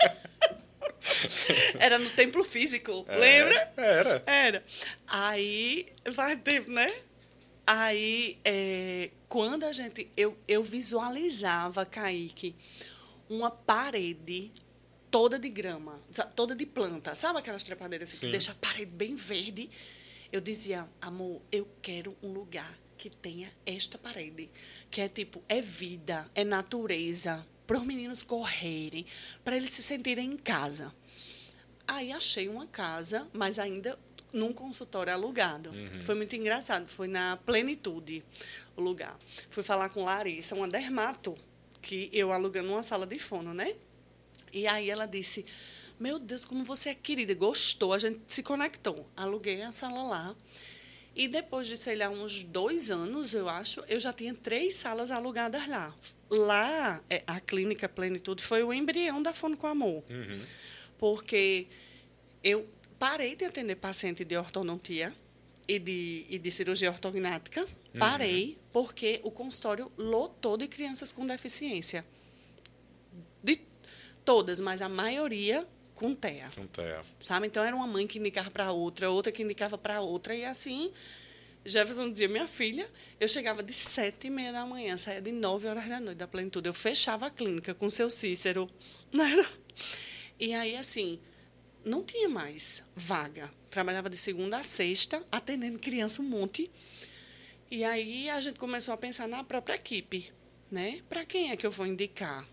Era no templo físico, é, lembra? Era. Era. Aí, faz tempo, né? Aí, é, quando a gente... Eu, eu visualizava, Kaique, uma parede toda de grama, toda de planta. Sabe aquelas trepadeiras assim, que deixam a parede bem verde? Eu dizia, amor, eu quero um lugar que tenha esta parede. Que é tipo, é vida, é natureza. Para os meninos correrem, para eles se sentirem em casa. Aí achei uma casa, mas ainda num consultório alugado. Uhum. Foi muito engraçado. Foi na Plenitude o lugar. Fui falar com Larissa, uma dermato, que eu alugando uma sala de fono, né? E aí ela disse, meu Deus, como você é querida. Gostou, a gente se conectou. Aluguei a sala lá. E depois de, sei lá, uns dois anos, eu acho, eu já tinha três salas alugadas lá. Lá, a clínica Plenitude foi o embrião da Fono com Amor. Uhum. Porque eu parei de atender paciente de ortodontia e de, e de cirurgia ortognática. Uhum. Parei porque o consultório lotou de crianças com deficiência. De todas, mas a maioria com T E A. Com T E A. Sabe? Então, era uma mãe que indicava para outra, outra que indicava para outra, e assim, Jefferson dizia, minha filha, eu chegava de sete e meia da manhã, saía de nove horas da noite da Plenitude, eu fechava a clínica com o seu Cícero, não era? E aí, assim, não tinha mais vaga. Trabalhava de segunda a sexta, atendendo criança um monte, e aí a gente começou a pensar na própria equipe, né? Para quem é que eu vou indicar?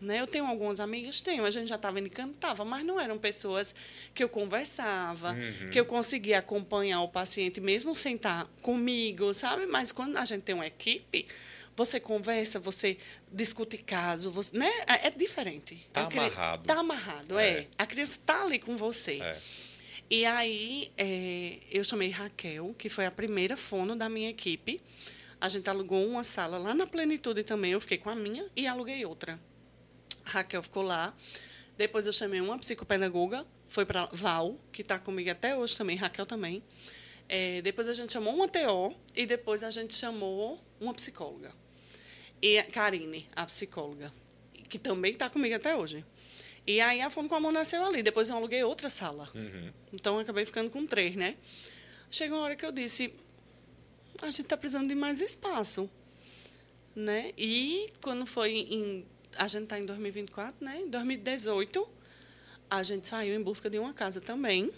né? Eu tenho algumas amigas, tenho, a gente já estava indo e cantava, mas não eram pessoas que eu conversava, Uhum. que eu conseguia acompanhar o paciente mesmo sem estar comigo, sabe? Mas quando a gente tem uma equipe, você conversa, você discute caso, você, né? É, é diferente. Tá A cri- amarrado. Tá amarrado, é. É. A criança tá ali com você. É. E aí, é, eu chamei Raquel, que foi a primeira fono da minha equipe. A gente alugou uma sala lá na Plenitude também. Eu fiquei com a minha e aluguei outra. A Raquel ficou lá. Depois eu chamei uma psicopedagoga, foi para Val, que está comigo até hoje também, Raquel também. É, depois a gente chamou uma T O e depois a gente chamou uma psicóloga. E a Karine, a psicóloga, que também está comigo até hoje. E aí a Fono com Amor nasceu ali. Depois eu aluguei outra sala. Uhum. Então eu acabei ficando com três, né? Chegou uma hora que eu disse, a gente está precisando de mais espaço, né? E quando foi em... A gente está em dois mil e vinte e quatro, né? Em dois mil e dezoito, a gente saiu em busca de uma casa também.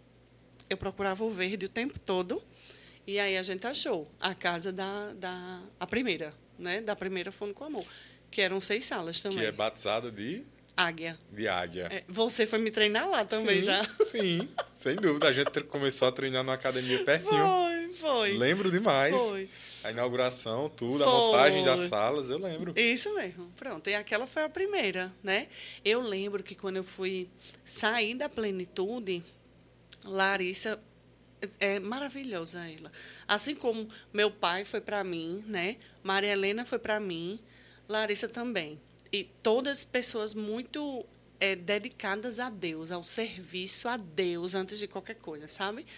Eu procurava o verde o tempo todo. E aí a gente achou a casa da... da a primeira, né? Da primeira Fono com Amor. Que eram seis salas também. Que é batizada de... Águia. De águia. É, você foi me treinar lá também, sim, já? Sim, sem dúvida. A gente tre- começou a treinar numa academia pertinho. Foi, foi. Lembro demais. Foi. A inauguração, tudo, a Foi. montagem das salas, eu lembro. Isso mesmo. Pronto. E aquela foi a primeira, né? Eu lembro que quando eu fui sair da Plenitude, Larissa é maravilhosa ela. Assim como meu pai foi para mim, né? Maria Helena foi para mim, Larissa também. E todas pessoas muito é, dedicadas a Deus, ao serviço a Deus antes de qualquer coisa, sabe?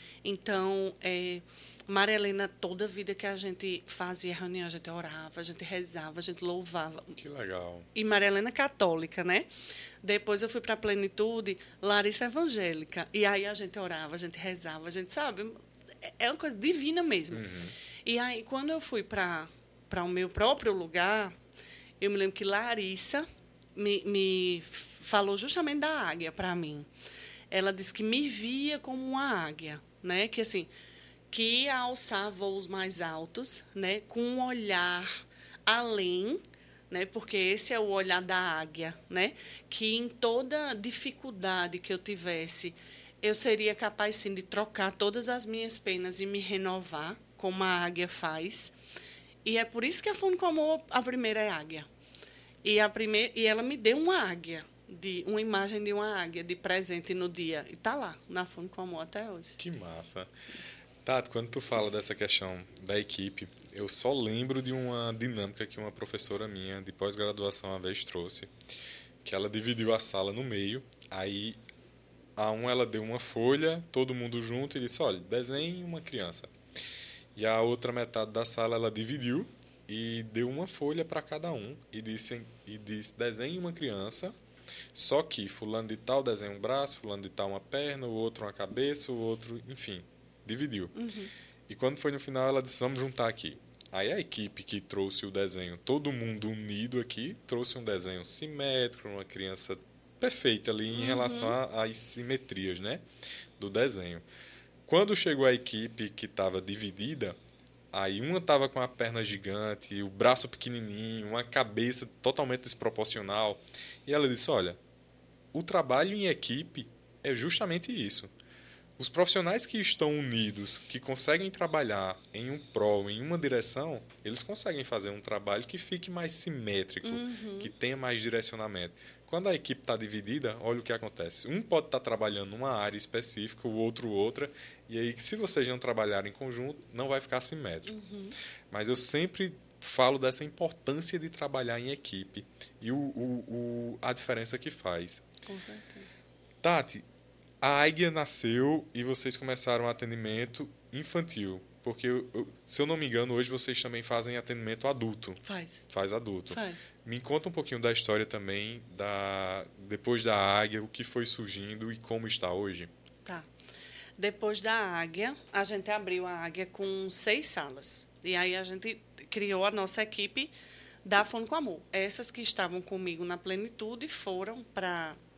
Então, é, Maria Helena, toda a vida que a gente fazia reunião, a gente orava, a gente rezava, a gente louvava. Que legal. E Maria Helena católica, né? Depois eu fui para a Plenitude, Larissa evangélica. E aí a gente orava, a gente rezava, a gente, sabe? É uma coisa divina mesmo. Uhum. E aí, quando eu fui para para o meu próprio lugar, eu me lembro que Larissa me, me falou justamente da águia para mim. Ela disse que me via como uma águia, né? Que assim, que ia alçar voos mais altos, né? Com um olhar além, né? Porque esse é o olhar da águia, né? Que em toda dificuldade que eu tivesse, eu seria capaz sim de trocar todas as minhas penas e me renovar, como a águia faz. E é por isso que a Fono com Amor, a primeira é águia. E, a primeira, e ela me deu uma águia, de, uma imagem de uma águia de presente no dia. E está lá, na Fono com Amor até hoje. Que massa. Tato, quando tu fala dessa questão da equipe, eu só lembro de uma dinâmica que uma professora minha de pós-graduação uma vez trouxe, que ela dividiu a sala no meio, aí a um ela deu uma folha, todo mundo junto, e disse, olha, desenhe uma criança. E a outra metade da sala ela dividiu e deu uma folha para cada um e disse, e disse, desenhe uma criança, só que fulano de tal desenha um braço, fulano de tal uma perna, o outro uma cabeça, o outro, enfim, dividiu. Uhum. E quando foi no final, ela disse, vamos juntar aqui. Aí a equipe que trouxe o desenho, todo mundo unido aqui, trouxe um desenho simétrico, uma criança perfeita ali em Uhum. relação às simetrias, né, do desenho. Quando chegou a equipe que estava dividida, aí uma estava com a perna gigante, o braço pequenininho, uma cabeça totalmente desproporcional. E ela disse, olha, o trabalho em equipe é justamente isso. Os profissionais que estão unidos, que conseguem trabalhar em um prol, em uma direção, eles conseguem fazer um trabalho que fique mais simétrico, Uhum. que tenha mais direcionamento. Quando a equipe está dividida, olha o que acontece. Um pode estar trabalhando numa área específica, o outro outra, e aí, se vocês não trabalharem em conjunto, não vai ficar simétrico. Uhum. Mas eu sempre falo dessa importância de trabalhar em equipe e o, o, o, a diferença que faz. Com certeza. Tati, a Águia nasceu e vocês começaram o atendimento infantil. Porque, eu, se eu não me engano, hoje vocês também fazem atendimento adulto. Faz. Faz adulto. Faz. Me conta um pouquinho da história também, da, depois da Águia, o que foi surgindo e como está hoje. Tá. Depois da Águia, a gente abriu a Águia com seis salas. E aí a gente criou a nossa equipe da Fono com Amor. Essas que estavam comigo na Plenitude foram para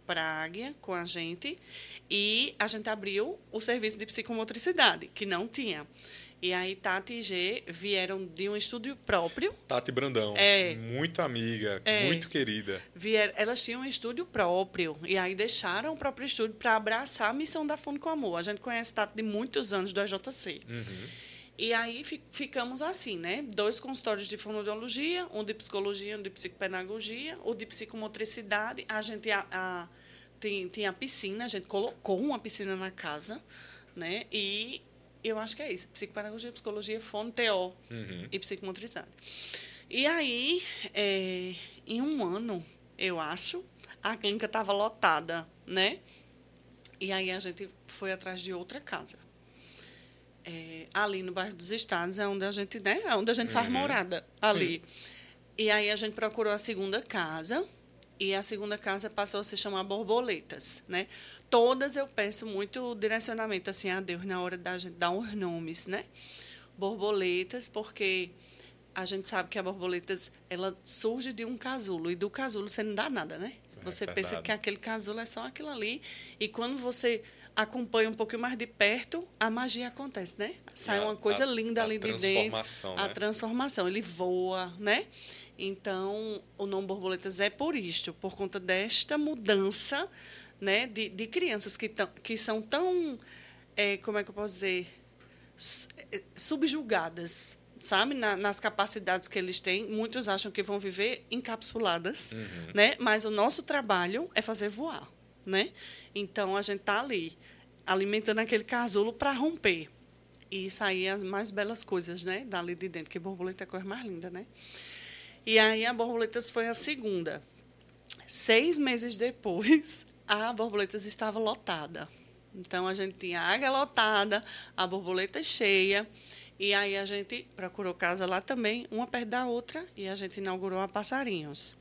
para a Águia com a gente e a gente abriu o serviço de psicomotricidade, que não tinha. E aí, Tati e G vieram de um estúdio próprio. Tati Brandão, é, muito amiga, é, muito querida. Vier, elas tinham um estúdio próprio. E aí, deixaram o próprio estúdio para abraçar a missão da Fundo com Amor. A gente conhece Tati de muitos anos do A J C. Uhum. E aí, fi, ficamos assim, né? Dois consultórios de fonoaudiologia, um de psicologia, um de psicopedagogia, o de psicomotricidade. A gente a, a, tem, tem a piscina, a gente colocou uma piscina na casa, né? E... eu acho que é isso. Psicopedagogia, psicologia, fono, T O uhum. e psicomotricidade. E aí, é, em um ano, eu acho, a clínica estava lotada, né? E aí a gente foi atrás de outra casa. É, ali no bairro dos Estados, é onde a gente, né? É onde a gente uhum. faz morada, ali. Sim. E aí a gente procurou a segunda casa, e a segunda casa passou a se chamar Borboletas, né? Todas eu peço muito direcionamento assim a Deus na hora da gente dar os nomes, né? Borboletas, porque a gente sabe que a borboletas ela surge de um casulo e do casulo você não dá nada, né? Você é pensa que aquele casulo é só aquilo ali e quando você acompanha um pouquinho mais de perto, a magia acontece, né? Sai uma coisa a, linda a ali de dentro, né? a transformação, ele voa, né? Então, o nome Borboletas é por isto, por conta desta mudança, né, de, de crianças que, tão, que são tão, é, como é que eu posso dizer, subjugadas, sabe, Na, nas capacidades que eles têm. Muitos acham que vão viver encapsuladas, uhum. né? Mas o nosso trabalho é fazer voar, né? Então, a gente está ali, alimentando aquele casulo para romper e sair as mais belas coisas, né, dali de dentro, que borboleta é a coisa mais linda, né? E aí, a Borboletas foi a segunda. Seis meses depois, a Borboletas estava lotada. Então, a gente tinha a Águia lotada, a Borboleta cheia. E aí, a gente procurou casa lá também, uma perto da outra, e a gente inaugurou a Passarinhos.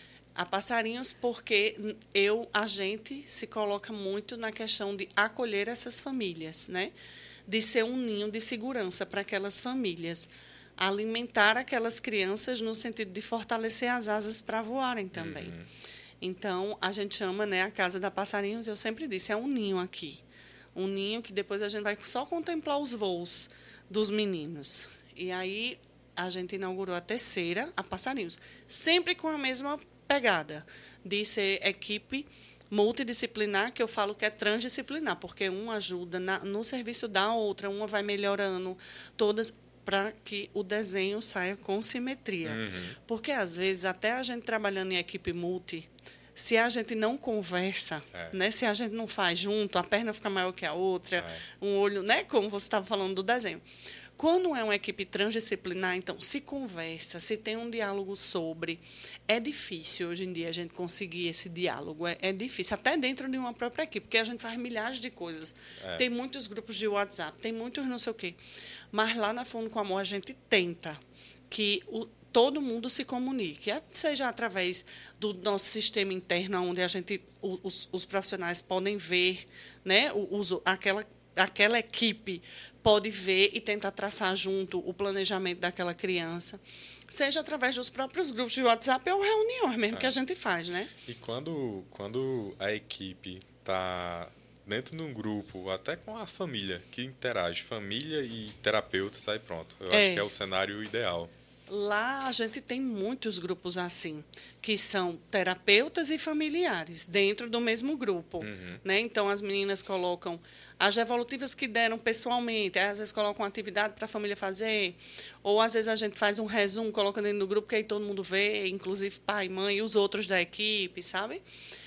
A Passarinhos porque eu, a gente se coloca muito na questão de acolher essas famílias, né? De ser um ninho de segurança para aquelas famílias. Alimentar aquelas crianças no sentido de fortalecer as asas para voarem também. Uhum. Então, a gente chama, né, a Casa da Passarinhos, eu sempre disse, é um ninho aqui. Um ninho que depois a gente vai só contemplar os voos dos meninos. E aí, a gente inaugurou a terceira, a Passarinhos. Sempre com a mesma pegada de ser equipe multidisciplinar, que eu falo que é transdisciplinar, porque um ajuda na, no serviço da outra, uma vai melhorando, todas... para que o desenho saia com simetria. Uhum. Porque, às vezes, até a gente trabalhando em equipe multi, se a gente não conversa, é. né, se a gente não faz junto, a perna fica maior que a outra, é. um olho, né, como você estava falando do desenho. Quando é uma equipe transdisciplinar, então, se conversa, se tem um diálogo sobre... É difícil, hoje em dia, a gente conseguir esse diálogo. É, é difícil, até dentro de uma própria equipe, porque a gente faz milhares de coisas. É. Tem muitos grupos de WhatsApp, tem muitos não sei o quê. Mas lá na Fundo com Amor, a gente tenta que o, todo mundo se comunique, seja através do nosso sistema interno, onde a gente, os, os profissionais podem ver, né, os, aquela, aquela equipe pode ver e tentar traçar junto o planejamento daquela criança, seja através dos próprios grupos de WhatsApp ou reuniões mesmo é. que a gente faz, né? E quando, quando a equipe está dentro de um grupo, até com a família, que interage, família e terapeuta, sai pronto. Eu é. acho que é o cenário ideal. Lá a gente tem muitos grupos assim, que são terapeutas e familiares, dentro do mesmo grupo. Uhum. Né? Então, as meninas colocam as evolutivas que deram pessoalmente, às vezes colocam uma atividade para a família fazer, ou às vezes a gente faz um resumo, coloca dentro do grupo, que aí todo mundo vê, inclusive pai, mãe e os outros da equipe, sabe?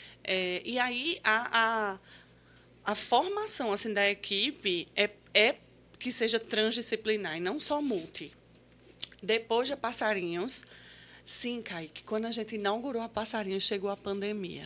É, e aí, a, a, a formação assim, da equipe é, é que seja transdisciplinar, e não só multi. Depois de Passarinhos, sim, Kaique, quando a gente inaugurou a Passarinhos, chegou a pandemia.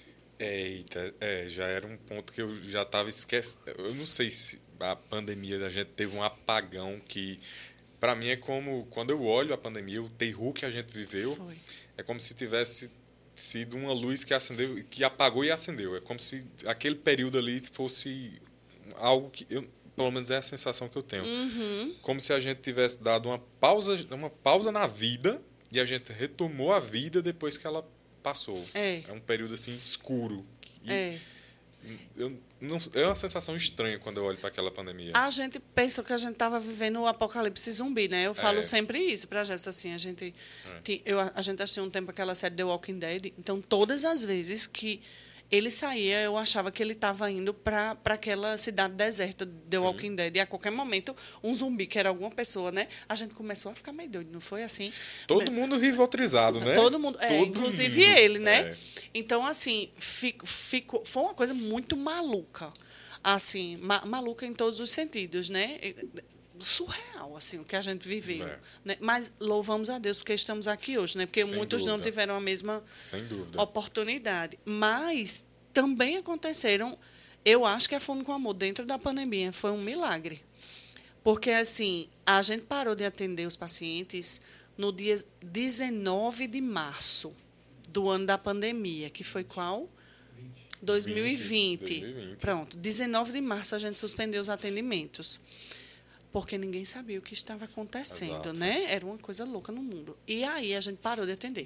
Eita, é, já era um ponto que eu já estava esquecendo. Eu não sei se a pandemia, a gente teve um apagão que, para mim, é como, quando eu olho a pandemia, o terror que a gente viveu, Foi. é como se tivesse sido uma luz que acendeu, que apagou e acendeu. É como se aquele período ali fosse algo que... Eu, pelo menos é a sensação que eu tenho. Uhum. Como se a gente tivesse dado uma pausa, uma pausa na vida e a gente retomou a vida depois que ela passou. É, é um período assim escuro. E É. eu, não, é uma sensação estranha quando eu olho para aquela pandemia. A gente pensou que a gente estava vivendo o apocalipse zumbi, né? Eu falo É. sempre isso pra Jefferson, assim, a gente, É. ti- eu, a gente assistiu um tempo aquela série The Walking Dead, então todas as vezes que ele saía, eu achava que ele estava indo para aquela cidade deserta, The Sim. Walking Dead, e a qualquer momento, um zumbi, que era alguma pessoa, né? A gente começou a ficar meio doido, não foi assim? Todo mundo rivotrizado, né? Todo mundo, é, Todo inclusive mundo. ele, né? É. Então, assim, fico, fico, foi uma coisa muito maluca. Assim, ma, maluca em todos os sentidos, né? Surreal, assim, o que a gente viveu. É. Né? Mas louvamos a Deus porque estamos aqui hoje, né? Porque Sem muitos não dúvida. tiveram a mesma Sem dúvida. oportunidade. Mas também aconteceram, eu acho que a Fundo com Amor, dentro da pandemia, foi um milagre. Porque, assim, a gente parou de atender os pacientes no dia dezenove de março do ano da pandemia, que foi qual? dois mil e vinte. dois mil e vinte. Pronto, dezenove de março a gente suspendeu os atendimentos. Porque ninguém sabia o que estava acontecendo, Exato. né? Era uma coisa louca no mundo. E aí a gente parou de atender.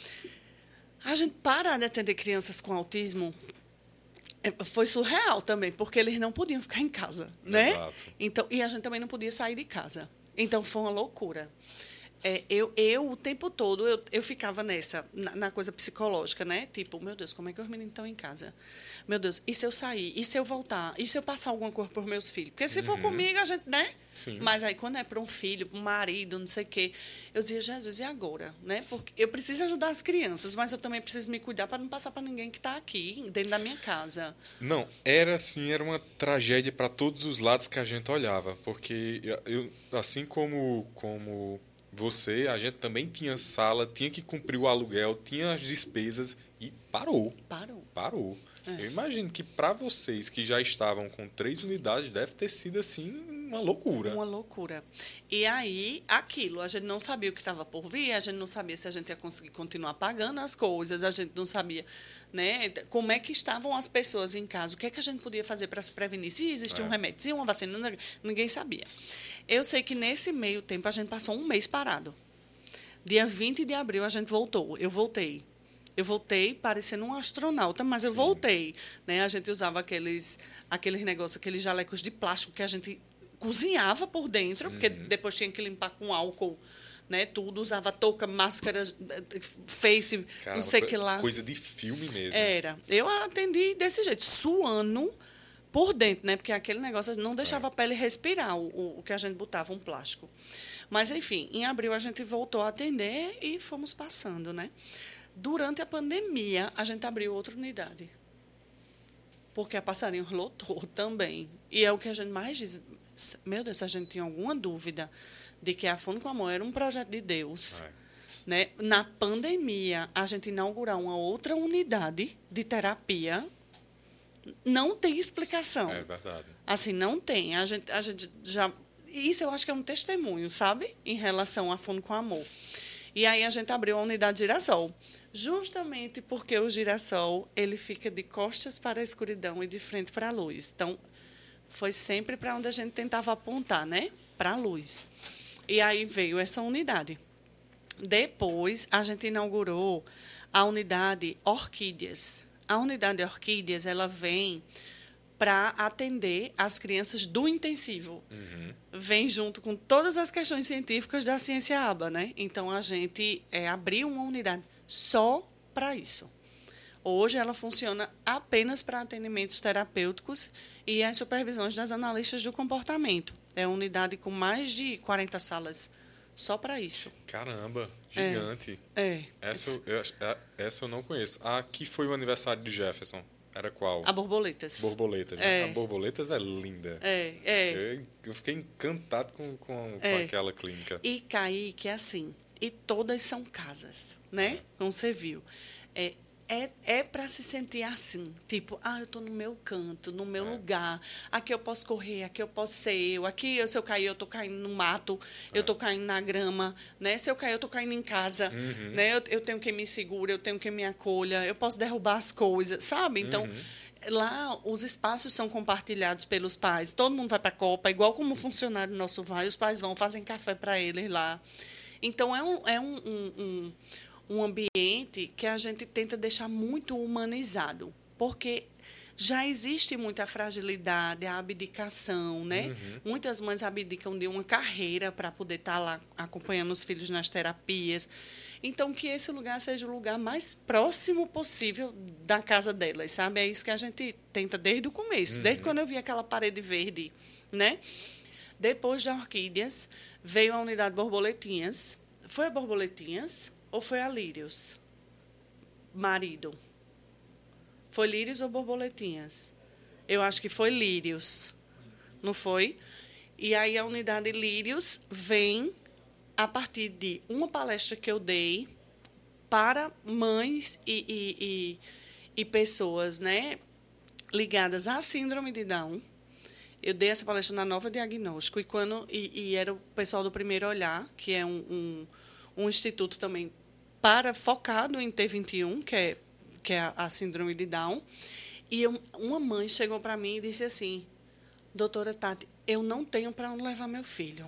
A gente parar de atender crianças com autismo é, foi surreal também, porque eles não podiam ficar em casa, né? Exato. Então, e a gente também não podia sair de casa. Então, foi uma loucura. É, eu, eu, o tempo todo, eu, eu ficava nessa, na, na coisa psicológica, né? Tipo, meu Deus, como é que os meninos estão em casa? Meu Deus, e se eu sair? E se eu voltar? E se eu passar alguma coisa por meus filhos? Porque se for Uhum. comigo, a gente, né? Sim. Mas aí, quando é para um filho, para um marido, não sei o quê, eu dizia, Jesus, e agora? Né? Porque eu preciso ajudar as crianças, mas eu também preciso me cuidar para não passar para ninguém que está aqui, dentro da minha casa. Não, era assim, era uma tragédia para todos os lados que a gente olhava, porque eu, assim como como você, a gente também tinha sala, tinha que cumprir o aluguel, tinha as despesas e parou, Parou. parou. É. Eu imagino que para vocês que já estavam com três unidades deve ter sido assim uma loucura. Uma loucura. E aí, aquilo, a gente não sabia o que estava por vir, a gente não sabia se a gente ia conseguir continuar pagando as coisas, a gente não sabia, né, como é que estavam as pessoas em casa, o que é que a gente podia fazer para se prevenir, se existia É. um remédio, se uma vacina, ninguém sabia. Eu sei que nesse meio tempo a gente passou um mês parado. Dia vinte de abril a gente voltou, eu voltei. Eu voltei parecendo um astronauta, mas eu Sim. voltei. Né? A gente usava aqueles, aqueles negócios, aqueles jalecos de plástico que a gente cozinhava por dentro, porque depois tinha que limpar com álcool, né? Tudo, usava touca, máscara, face, não Caramba, sei o co- que lá. Coisa de filme mesmo. Era. Eu atendi desse jeito, suando por dentro, né? Porque aquele negócio não deixava a pele respirar, o, o- o que a gente botava, um plástico. Mas, enfim, em abril a gente voltou a atender e fomos passando, né? Durante a pandemia, a gente abriu outra unidade. Porque a Passarinho lotou também. E é o que a gente mais diz. Meu Deus, se a gente tinha alguma dúvida de que a Fundo com Amor era um projeto de Deus, É. né? Na pandemia, a gente inaugurar uma outra unidade de terapia, não tem explicação. É verdade. Assim, não tem. A gente, a gente já... Isso eu acho que é um testemunho, sabe? Em relação a Fundo com Amor. E aí a gente abriu a unidade Girassol. Justamente porque o girassol ele fica de costas para a escuridão e de frente para a luz. Então, foi sempre para onde a gente tentava apontar, né? Para a luz. E aí veio essa unidade. Depois, a gente inaugurou a unidade Orquídeas. A unidade Orquídeas, ela vem para atender as crianças do intensivo. Uhum. Vem junto com todas as questões científicas da ciência aba, né? Então, a gente é, abriu uma unidade só para isso. Hoje, ela funciona apenas para atendimentos terapêuticos e as supervisões das analistas do comportamento. É uma unidade com mais de quarenta salas só para isso. Caramba, gigante. É. Essa, eu, ach- a- essa eu não conheço. Aqui foi o aniversário de Jefferson. Era qual? A borboletas. Borboletas. Né? É. A Borboletas é linda. É, é. Eu, eu fiquei encantado com, com, com É. aquela clínica. E Kaique é assim. E todas são casas, né? Como você viu. É, é, é para se sentir assim. Tipo, ah, eu estou no meu canto, no meu É. lugar. Aqui eu posso correr, aqui eu posso ser eu. Aqui, eu, se eu cair, eu estou caindo no mato. Eu estou caindo na grama. Né? Se eu cair, eu estou caindo em casa. Uhum. Né? Eu, eu tenho quem me segura, eu tenho quem me acolha. Eu posso derrubar as coisas, sabe? Então... Uhum. Lá, os espaços são compartilhados pelos pais. Todo mundo vai para a Copa, igual como funcionário nosso vai. Os pais vão, fazem café para eles lá. Então, é, um, é um, um, um, um ambiente que a gente tenta deixar muito humanizado. porque já existe muita fragilidade, a abdicação, né? Uhum. Muitas mães abdicam de uma carreira para poder estar lá acompanhando os filhos nas terapias. Então, que esse lugar seja o lugar mais próximo possível da casa delas, sabe? É isso que a gente tenta desde o começo, Uhum. desde quando eu vi aquela parede verde, né? Depois da Orquídeas, veio a unidade Borboletinhas. Foi a Borboletinhas ou foi a Lírios? Marido. Foi Lírios ou Borboletinhas? Eu acho que foi Lírios, não foi? E aí a unidade Lírios vem a partir de uma palestra que eu dei para mães e, e, e, e pessoas, né, ligadas à síndrome de Down. Eu dei essa palestra na Nova Diagnóstico e, quando, e, e era o pessoal do Primeiro Olhar, que é um, um, um instituto também para, focado em T vinte e um, que é, que é a, a síndrome de Down. E eu, uma mãe chegou para mim e disse assim, doutora Tati, eu não tenho para onde levar meu filho.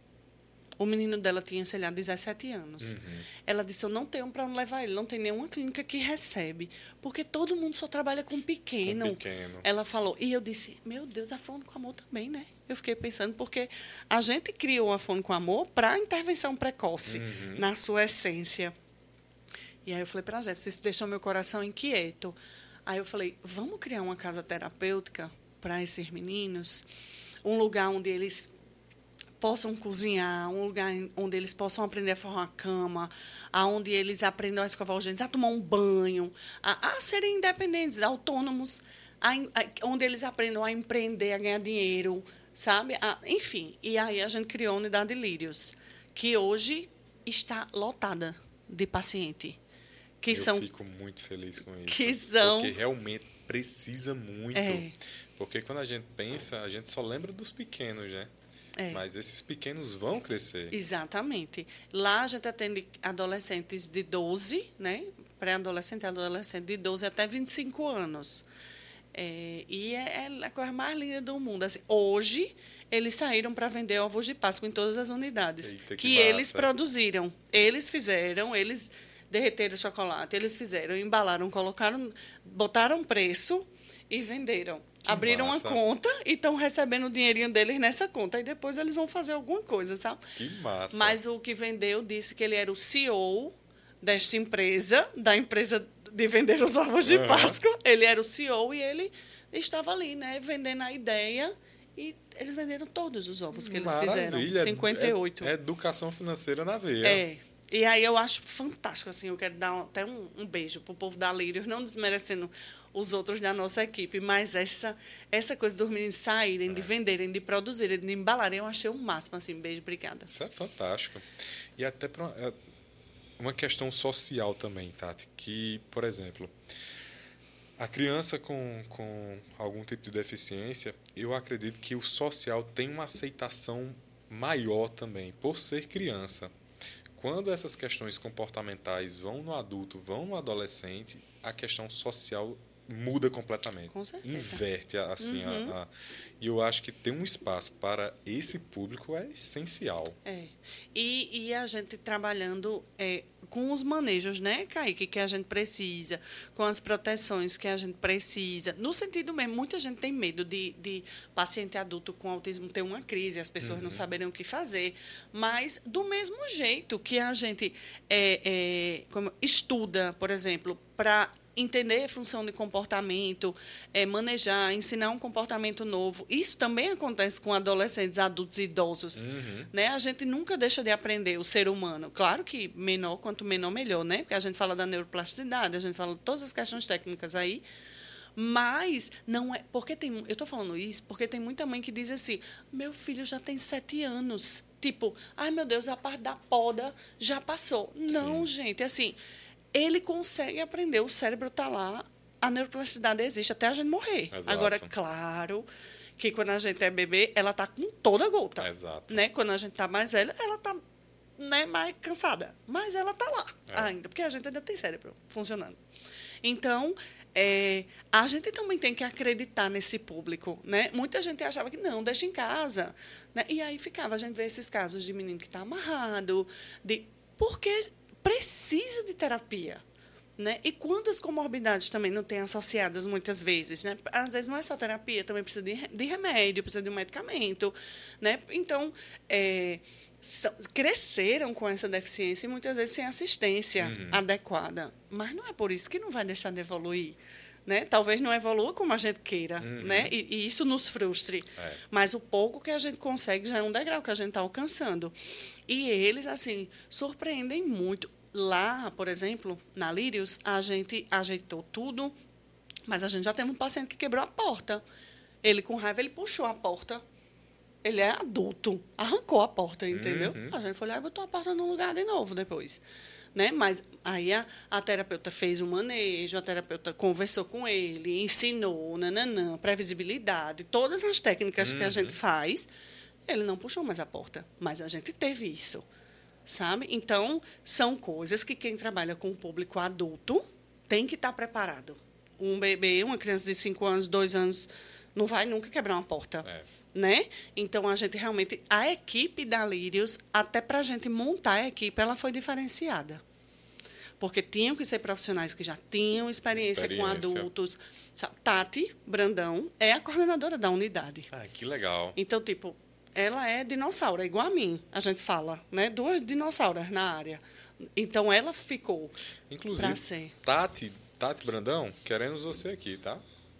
O menino dela tinha, sei lá, dezessete anos. Uhum. Ela disse, eu não tenho para onde levar ele, não tem nenhuma clínica que recebe, porque todo mundo só trabalha com pequeno. Com pequeno. Ela falou. E eu disse, meu Deus, a Fone com Amor também, né? Eu fiquei pensando, porque a gente criou a Fone com Amor para intervenção precoce, uhum. na sua essência. E aí eu falei para a Jéssica, isso deixou meu coração inquieto. Aí eu falei, vamos criar uma casa terapêutica para esses meninos, um lugar onde eles possam cozinhar, um lugar onde eles possam aprender a forrar uma cama, onde eles aprendam a escovar os dentes, a tomar um banho, a, a serem independentes, autônomos, a, a, onde eles aprendam a empreender, a ganhar dinheiro, sabe? A, enfim, e aí a gente criou a Unidade Lírios, que hoje está lotada de paciente. Que Eu são, fico muito feliz com isso. Que são, porque realmente precisa muito. É. Porque quando a gente pensa, a gente só lembra dos pequenos, né? É. Mas esses pequenos vão crescer. Exatamente. Lá a gente atende adolescentes de doze, né? Pré-adolescente e adolescente de doze até vinte e cinco anos. É, e é, é a coisa mais linda do mundo. Assim, hoje, eles saíram para vender ovos de Páscoa em todas as unidades. Eita, que que massa. Eles produziram. Eles fizeram, eles derreteram o chocolate, eles fizeram, embalaram, colocaram, botaram preço e venderam. Que Abriram massa. uma conta e estão recebendo o dinheirinho deles nessa conta. E depois eles vão fazer alguma coisa, sabe? Que massa. Mas o que vendeu disse que ele era o C E O desta empresa, da empresa de vender os ovos de uhum. Páscoa. Ele era o C E O e ele estava ali, né, vendendo a ideia. E eles venderam todos os ovos que eles Maravilha. fizeram. cinquenta e oito. É, é educação financeira na veia. É. E aí eu acho fantástico, assim, eu quero dar um, até um, um beijo pro povo da Lírios, não desmerecendo os outros da nossa equipe, mas essa, essa coisa dos meninos saírem, é. de venderem, de produzirem, de embalarem, eu achei o máximo, assim, beijo, obrigada. Isso é fantástico. E até para uma questão social também, Tati, que, por exemplo, a criança com, com algum tipo de deficiência, eu acredito que o social tem uma aceitação maior também, por ser criança. Quando essas questões comportamentais vão no adulto, vão no adolescente, a questão social muda completamente. Com certeza. Inverte, assim. Uhum. A, a, e eu acho que ter um espaço para esse público é essencial. É. E, e a gente trabalhando é, com os manejos, né, Kaique, que a gente precisa, com as proteções que a gente precisa. No sentido mesmo, muita gente tem medo de, de paciente adulto com autismo ter uma crise, as pessoas uhum. não saberem o que fazer. Mas, do mesmo jeito que a gente é, é, como, estuda, por exemplo, para entender a função de comportamento, é, manejar, ensinar um comportamento novo. Isso também acontece com adolescentes, adultos e idosos. Uhum. Né? A gente nunca deixa de aprender o ser humano. Claro que menor, quanto menor, melhor, né? Porque a gente fala da neuroplasticidade, a gente fala de todas as questões técnicas aí, mas não é... Porque tem, eu estou falando isso porque tem muita mãe que diz assim, meu filho já tem sete anos. Tipo, ai, meu Deus, a parte da poda já passou. Não, Sim. gente, assim... Ele consegue aprender, o cérebro está lá, a neuroplasticidade existe até a gente morrer. Exato. Agora, claro que quando a gente é bebê, ela está com toda a gota. Exato. Né? Quando a gente está mais velha, ela está, né, mais cansada. Mas ela está lá é. ainda, porque a gente ainda tem cérebro funcionando. Então, é, a gente também tem que acreditar nesse público. Né? Muita gente achava que não, deixa em casa. Né? E aí ficava, a gente vê esses casos de menino que está amarrado, de... Porque... precisa de terapia, Né? E quantas comorbidades também não tem associadas muitas vezes, né? Às vezes não é só terapia, também precisa de, de remédio, precisa de um medicamento, né? Então, é, são, cresceram com essa deficiência e muitas vezes sem assistência Uhum. adequada. Mas não é por isso que não vai deixar de evoluir. Né? Talvez não evolua como a gente queira, Uhum. né? E, e isso nos frustre. É. Mas o pouco que a gente consegue já é um degrau que a gente está alcançando. E eles, assim, surpreendem muito. Lá, por exemplo, na Lírios, a gente ajeitou tudo, mas a gente já teve um paciente que quebrou a porta. Ele, com raiva, ele puxou a porta. Ele é adulto, arrancou a porta, entendeu? Uhum. A gente foi lá e botou a porta no lugar de novo depois. Né? Mas aí a, a terapeuta fez o manejo, a terapeuta conversou com ele, ensinou, nananã, previsibilidade, todas as técnicas Uhum. que a gente faz. Ele não puxou mais a porta, mas a gente teve isso. Sabe? Então, são coisas que quem trabalha com o público adulto tem que estar preparado. Um bebê, uma criança de cinco anos, dois anos, não vai nunca quebrar uma porta. É. Né? Então, a gente realmente... A equipe da Lírios, até para a gente montar a equipe, ela foi diferenciada. Porque tinham que ser profissionais que já tinham experiência, Experiência. com adultos. Tati Brandão é a coordenadora da unidade. Ah, que legal. Então, tipo... Ela é dinossauro, é igual a mim, a gente fala, né? Duas dinossauras na área. Então, ela ficou Inclusive, para ser. Tati, Tati Brandão, queremos você aqui, tá?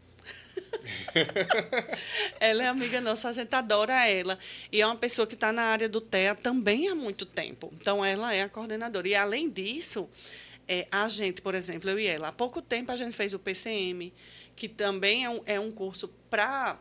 Ela é amiga nossa, a gente adora ela. E é uma pessoa que está na área do T E A também há muito tempo. Então, ela é a coordenadora. E, além disso, é, a gente, por exemplo, eu e ela, há pouco tempo a gente fez o P C M, que também é um, é um curso para...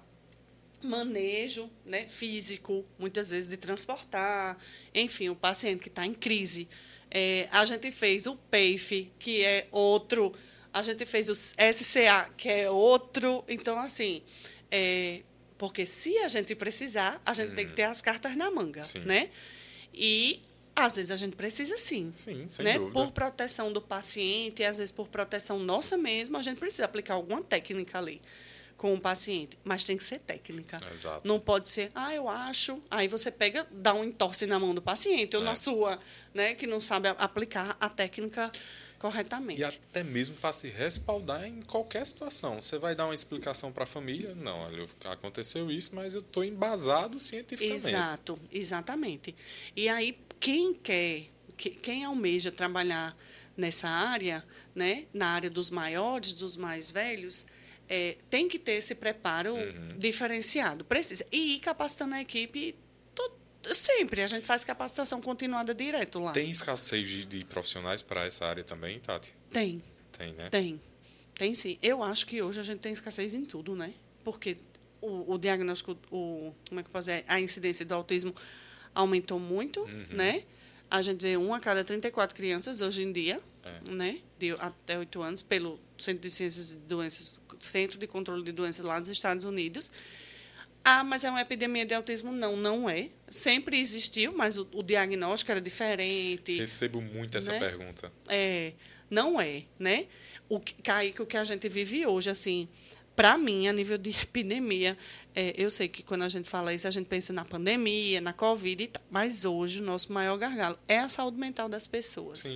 manejo, né, físico, muitas vezes de transportar, enfim, o paciente que está em crise. É, a gente fez o P E I F, que é outro, a gente fez o S C A, que é outro. Então, assim, é, porque se a gente precisar, a gente hum. tem que ter as cartas na manga, Sim. né? E, às vezes, a gente precisa sim. Sim, sem né? dúvida. Por proteção do paciente, e, às vezes, por proteção nossa mesmo, a gente precisa aplicar alguma técnica ali com o paciente, mas tem que ser técnica. Exato. Não pode ser, ah, eu acho, aí você pega, dá um entorse na mão do paciente, ou É. na sua, né, que não sabe aplicar a técnica corretamente. E até mesmo para se respaldar em qualquer situação. Você vai dar uma explicação para a família? Não, olha, aconteceu isso, mas eu estou embasado cientificamente. Exato, exatamente. E aí, quem quer, quem almeja trabalhar nessa área, né, na área dos maiores, dos mais velhos, É, tem que ter esse preparo uhum. diferenciado. Precisa. E ir capacitando a equipe todo, sempre. A gente faz capacitação continuada direto lá. Tem escassez de, de profissionais para essa área também, Tati? Tem. Tem, né? Tem. Tem sim. Eu acho que hoje a gente tem escassez em tudo, né? Porque o, o diagnóstico, o, como é que eu posso dizer? A incidência do autismo aumentou muito, uhum. né? A gente vê uma a cada trinta e quatro crianças hoje em dia, é. né? De até oito anos, pelo Centro de Ciências de Doenças, Centro de Controle de Doenças lá dos Estados Unidos. Ah, mas é uma epidemia de autismo? Não, não é. Sempre existiu, mas o, o diagnóstico era diferente. Recebo muito essa né? pergunta. É, não é, né? O que, Kaique, o que a gente vive hoje, assim, para mim, a nível de epidemia, é, eu sei que quando a gente fala isso, a gente pensa na pandemia, na Covid e tal, mas hoje o nosso maior gargalo é a saúde mental das pessoas. Sim.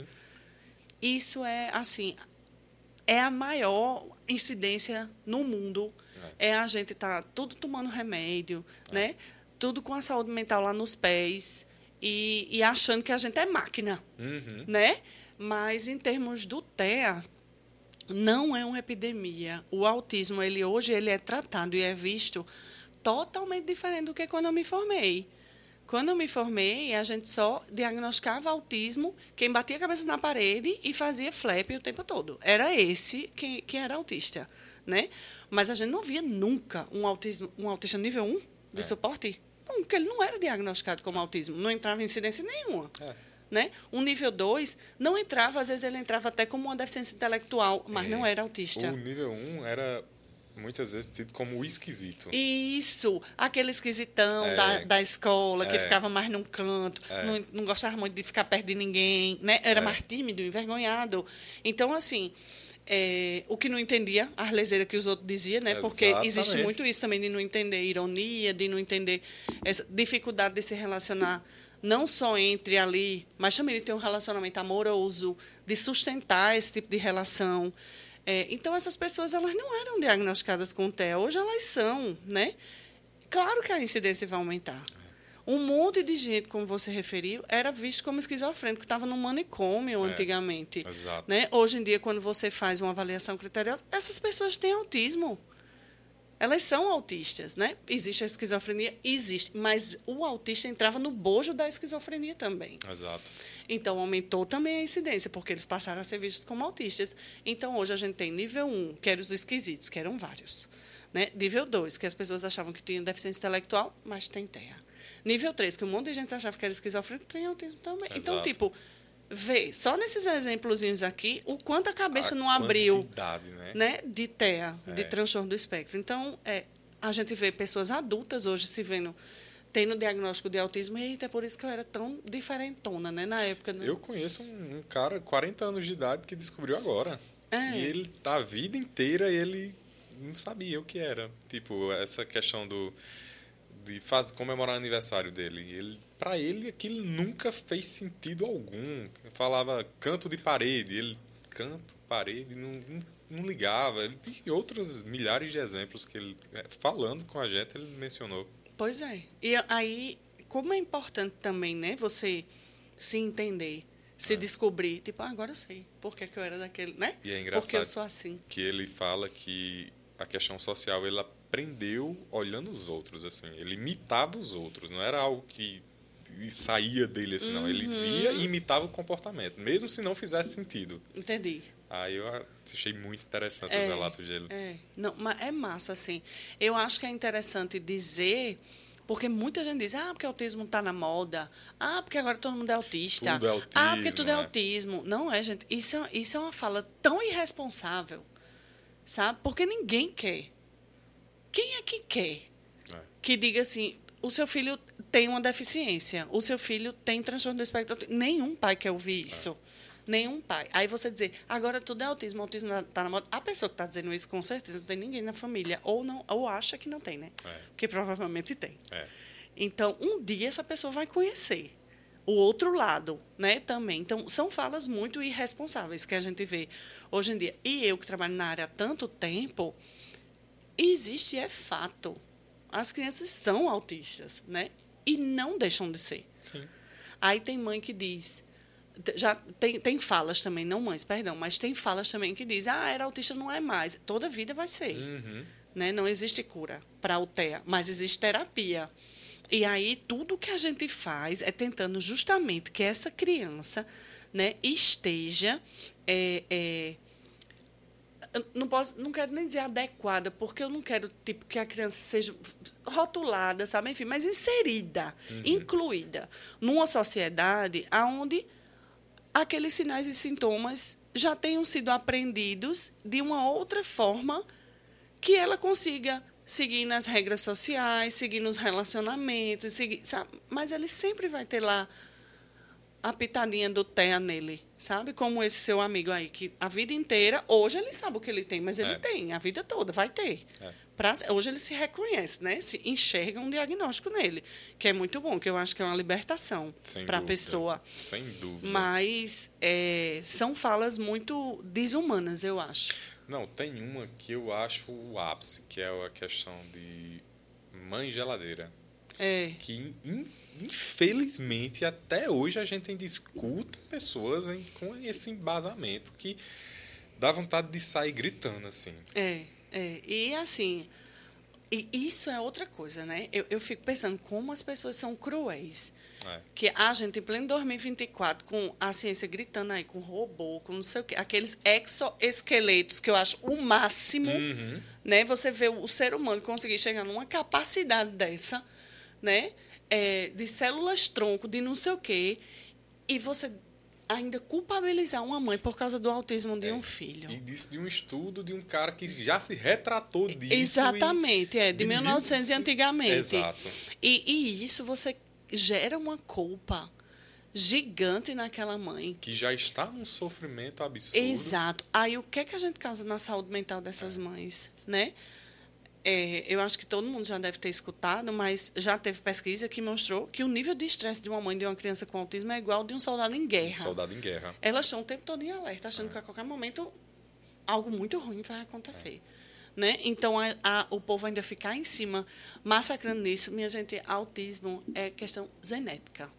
Isso é, assim, é a maior incidência no mundo. É, é a gente estar tá tudo tomando remédio, é. né? Tudo com a saúde mental lá nos pés e, e achando que a gente é máquina, uhum. né? Mas, em termos do T E A, não é uma epidemia. O autismo, ele hoje, ele é tratado e é visto totalmente diferente do que quando eu me formei. Quando eu me formei, a gente só diagnosticava autismo quem batia a cabeça na parede e fazia flap o tempo todo. Era esse que, que era autista, né? Mas a gente não via nunca um, autismo, um autista nível um de é. suporte. Nunca, ele não era diagnosticado como autismo. Não entrava em incidência nenhuma. É. Né? Um nível dois não entrava, às vezes ele entrava até como uma deficiência intelectual, mas é. não era autista. O nível um era... muitas vezes tido como o esquisito. Isso, aquele esquisitão é, da, da escola, que é, ficava mais num canto, é, não, não gostava muito de ficar perto de ninguém, né? Era é. mais tímido, envergonhado. Então, assim, é, o que não entendia, a arleseira que os outros diziam, né? Porque Exatamente. existe muito isso também de não entender ironia, de não entender essa dificuldade de se relacionar não só entre ali, mas também de ter um relacionamento amoroso, de sustentar esse tipo de relação. É, então, essas pessoas elas não eram diagnosticadas com T E A. Hoje elas são, né? Claro que a incidência vai aumentar. Um monte de gente, como você referiu, era visto como esquizofrênico, que estava no manicômio É, antigamente. exato. Né? Hoje em dia, quando você faz uma avaliação criteriosa, essas pessoas têm autismo. Elas são autistas, né? Existe a esquizofrenia? Existe. Mas o autista entrava no bojo da esquizofrenia também. Exato. Então, aumentou também a incidência, porque eles passaram a ser vistos como autistas. Então, hoje a gente tem nível um, que eram os esquisitos, que eram vários. Né? Nível dois, que as pessoas achavam que tinham deficiência intelectual, mas tem T E A. Nível três, que um monte de gente achava que era esquizofrênico, tem autismo também. Exato. Então, tipo, vê, só nesses exemplozinhos aqui, o quanto a cabeça A não abriu, quantidade, né? né, de T E A, É. de transtorno do espectro. Então, é, a gente vê pessoas adultas hoje se vendo, tendo diagnóstico de autismo, e é por isso que eu era tão diferentona, né, na época. Né? Eu conheço um, um cara, quarenta anos de idade, que descobriu agora. É. E ele, a vida inteira, ele não sabia o que era. Tipo, essa questão do de faz, comemorar o aniversário dele. Ele, para ele, aquilo nunca fez sentido algum. Eu falava canto de parede. Ele, canto, parede, não, não, não ligava. Ele tem outros milhares de exemplos que ele, falando com a gente, ele mencionou. Pois é. E aí, como é importante também, né, você se entender, se É. descobrir, tipo, ah, agora eu sei por que, que eu era daquele, né? E é engraçado porque eu sou assim. que ele fala que a questão social, ele aprendeu olhando os outros, assim. Ele imitava os outros, não era algo que saía dele, assim, não. Ele via e imitava o comportamento, mesmo se não fizesse sentido. Entendi. Aí eu achei muito interessante É, os relatos dele. É, não, mas é massa, assim. Eu acho que é interessante dizer, porque muita gente diz, ah, porque o autismo está na moda, ah, porque agora todo mundo é autista, Tudo é autismo, ah, porque tudo é, é. autismo. Não é, gente. Isso é, isso é uma fala tão irresponsável, sabe? Porque ninguém quer. Quem é que quer É. que diga assim, o seu filho tem uma deficiência, o seu filho tem transtorno do espectro autista? Nenhum pai quer ouvir isso. É. Nenhum pai. Aí você dizer, agora tudo é autismo, autismo está na moda. A pessoa que está dizendo isso, com certeza, não tem ninguém na família. Ou, não, ou acha que não tem, né? É. Porque provavelmente tem. É. Então, um dia essa pessoa vai conhecer o outro lado, né, também. Então, são falas muito irresponsáveis que a gente vê hoje em dia. E eu, que trabalho na área há tanto tempo, existe, é fato. As crianças são autistas, né? E não deixam de ser. Sim. Aí tem mãe que diz... Já tem, tem falas também, não mães, perdão, mas tem falas também que diz, ah, era autista, não é mais. Toda vida vai ser. Uhum. Né? Não existe cura para o T E A, mas existe terapia. E aí tudo que a gente faz é tentando justamente que essa criança, né, esteja... É, é, não, posso, não quero nem dizer adequada, porque eu não quero tipo, que a criança seja rotulada, sabe? Enfim, mas inserida, uhum. incluída numa sociedade onde aqueles sinais e sintomas já tenham sido aprendidos de uma outra forma que ela consiga seguir nas regras sociais, seguir nos relacionamentos, seguir, sabe? Mas ele sempre vai ter lá a pitadinha do T E A nele, sabe? Como esse seu amigo aí, que a vida inteira, hoje ele sabe o que ele tem, mas ele é. tem, a vida toda, vai ter. É. Pra, hoje ele se reconhece, né? Se enxerga um diagnóstico nele, que é muito bom, que eu acho que é uma libertação para a pessoa. Sem dúvida. Mas é, são falas muito desumanas, eu acho. Não, tem uma que eu acho o ápice, que é a questão de mãe geladeira. É. Que, infelizmente, até hoje a gente ainda escuta pessoas em, com esse embasamento que dá vontade de sair gritando, assim. É, é. E, assim, e isso é outra coisa, né? Eu, eu fico pensando como as pessoas são cruéis. É. Que a gente, em pleno dois mil e vinte e quatro, com a ciência gritando aí, com robô, com não sei o quê, aqueles exoesqueletos que eu acho o máximo, uhum. né? Você vê o ser humano conseguir chegar numa capacidade dessa, né? É, de células-tronco, de não sei o quê, e você ainda culpabilizar uma mãe por causa do autismo de é, um filho. E disse de um estudo de um cara que já se retratou disso. Exatamente, e, é, de, de mil e novecentos e antigamente. Exato. E, e isso você gera uma culpa gigante naquela mãe. Que já está num sofrimento absurdo. Exato. Aí o que é que a gente causa na saúde mental dessas é. mães, né? É, eu acho que todo mundo já deve ter escutado, mas já teve pesquisa que mostrou que o nível de estresse de uma mãe de uma criança com autismo é igual ao de um soldado em guerra. Soldado em guerra. Elas estão o tempo todo em alerta, achando é. que a qualquer momento algo muito ruim vai acontecer. É. Né? Então, a, a, o povo ainda ficar em cima, massacrando nisso. Minha gente, autismo é questão genética.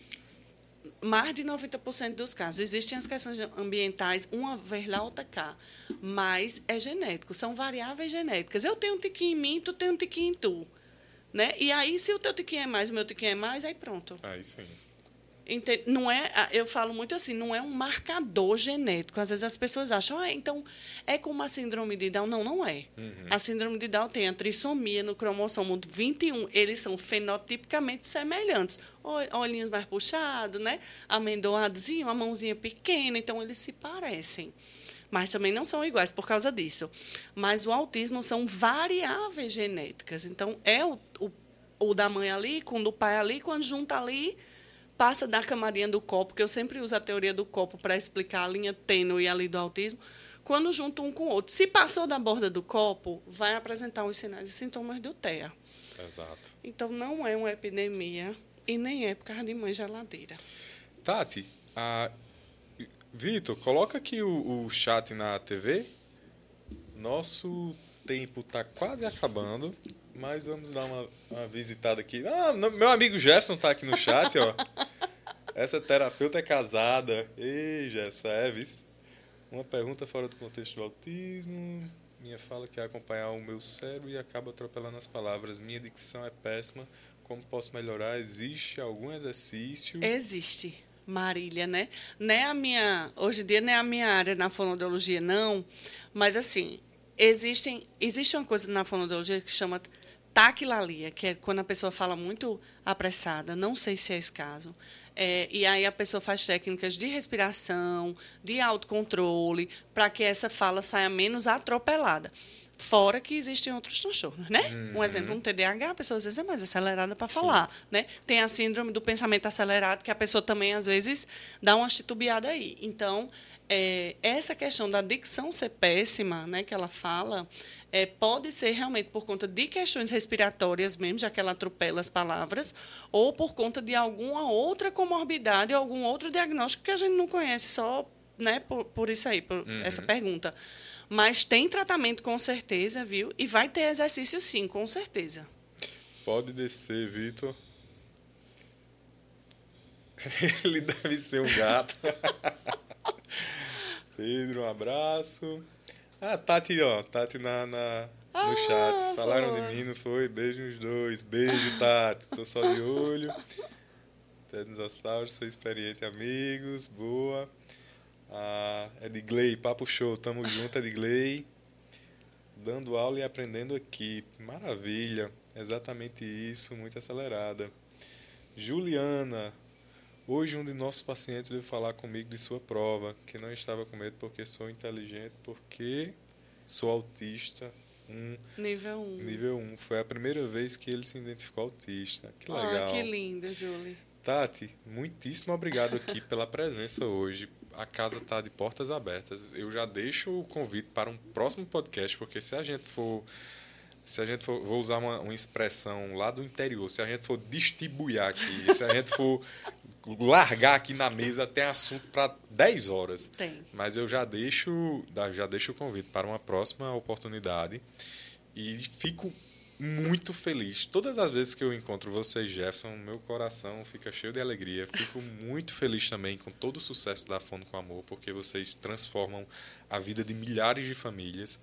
Mais de noventa por cento dos casos. Existem as questões ambientais, uma vez lá, outra cá. Mas é genético, são variáveis genéticas. Eu tenho um tiquinho em mim, tu tem um tiquinho em tu. Né? E aí, se o teu tiquinho é mais, o meu tiquinho é mais, aí pronto. Aí sim. Não é, eu falo muito assim, não é um marcador genético. Às vezes as pessoas acham, ah, então é como a síndrome de Down. Não, não é. Uhum. A síndrome de Down tem a trissomia no cromossomo vinte e um. Eles são fenotipicamente semelhantes. Olhinhos mais puxados, né? Amendoadozinho, uma mãozinha pequena. Então, eles se parecem. Mas também não são iguais por causa disso. Mas o autismo são variáveis genéticas. Então, é o, o, o da mãe ali, com o do pai ali, quando junta ali, passa da camadinha do copo, que eu sempre uso a teoria do copo para explicar a linha tênue ali do autismo, quando junta um com o outro. Se passou da borda do copo, vai apresentar os sinais e sintomas do T E A. Exato. Então, não é uma epidemia e nem é por causa de mãe geladeira. Tati, a... Vitor, coloca aqui o, o chat na T V. Nosso tempo está quase acabando. Mas vamos dar uma, uma visitada aqui. Ah, no, meu amigo Jefferson está aqui no chat, ó. Essa terapeuta é casada. Ei, Jefferson, é, vice. Uma pergunta fora do contexto do autismo. Minha fala quer acompanhar o meu cérebro e acaba atropelando as palavras. Minha dicção é péssima. Como posso melhorar? Existe algum exercício? Existe, Marília, né? Não é a minha, hoje em dia não é a minha área na fonoaudiologia, não. Mas, assim, existem, existe uma coisa na fonoaudiologia que chama taquilalia, que é quando a pessoa fala muito apressada, não sei se é esse caso. É, e aí a pessoa faz técnicas de respiração, de autocontrole, para que essa fala saia menos atropelada. Fora que existem outros transtornos, né? Uhum. Um exemplo, um T D A H, a pessoa às vezes é mais acelerada para falar, né? Tem a síndrome do pensamento acelerado, que a pessoa também, às vezes, dá uma titubeada aí. Então, é, essa questão da dicção ser péssima, né, que ela fala, é, pode ser realmente por conta de questões respiratórias mesmo, já que ela atropela as palavras, ou por conta de alguma outra comorbidade ou algum outro diagnóstico que a gente não conhece, só, né, por, por isso aí, por uhum. essa pergunta. Mas tem tratamento com certeza, viu? E vai ter exercício sim, com certeza. Pode descer, Vitor. Ele deve ser um gato. Pedro, um abraço. Ah, Tati, ó. Tati na, na, ah, no chat. Falaram foi. de mim, não foi? Beijo nos dois. Beijo, Tati. Tô só de olho. Até dinossauro, sou experiente, amigos. Boa. Ah, Edgley, papo show. Tamo junto, Edgley. Dando aula e aprendendo aqui. Maravilha. Exatamente isso. Muito acelerada. Juliana. Hoje um de nossos pacientes veio falar comigo de sua prova, que não estava com medo porque sou inteligente, porque sou autista. Um, nível um. Nível um. Foi a primeira vez que ele se identificou autista. Que legal. Ah, que linda, Julie. Tati, muitíssimo obrigado aqui pela presença hoje. A casa está de portas abertas. Eu já deixo o convite para um próximo podcast, porque se a gente for... Se a gente for... Vou usar uma, uma expressão lá do interior. Se a gente for distribuir aqui, se a gente for... largar aqui na mesa, tem assunto para dez horas. Tem. Mas eu já deixo, já deixo o convite para uma próxima oportunidade. E fico muito feliz. Todas as vezes que eu encontro você, Jefferson, meu coração fica cheio de alegria. Fico muito feliz também com todo o sucesso da Fono com Amor, porque vocês transformam a vida de milhares de famílias.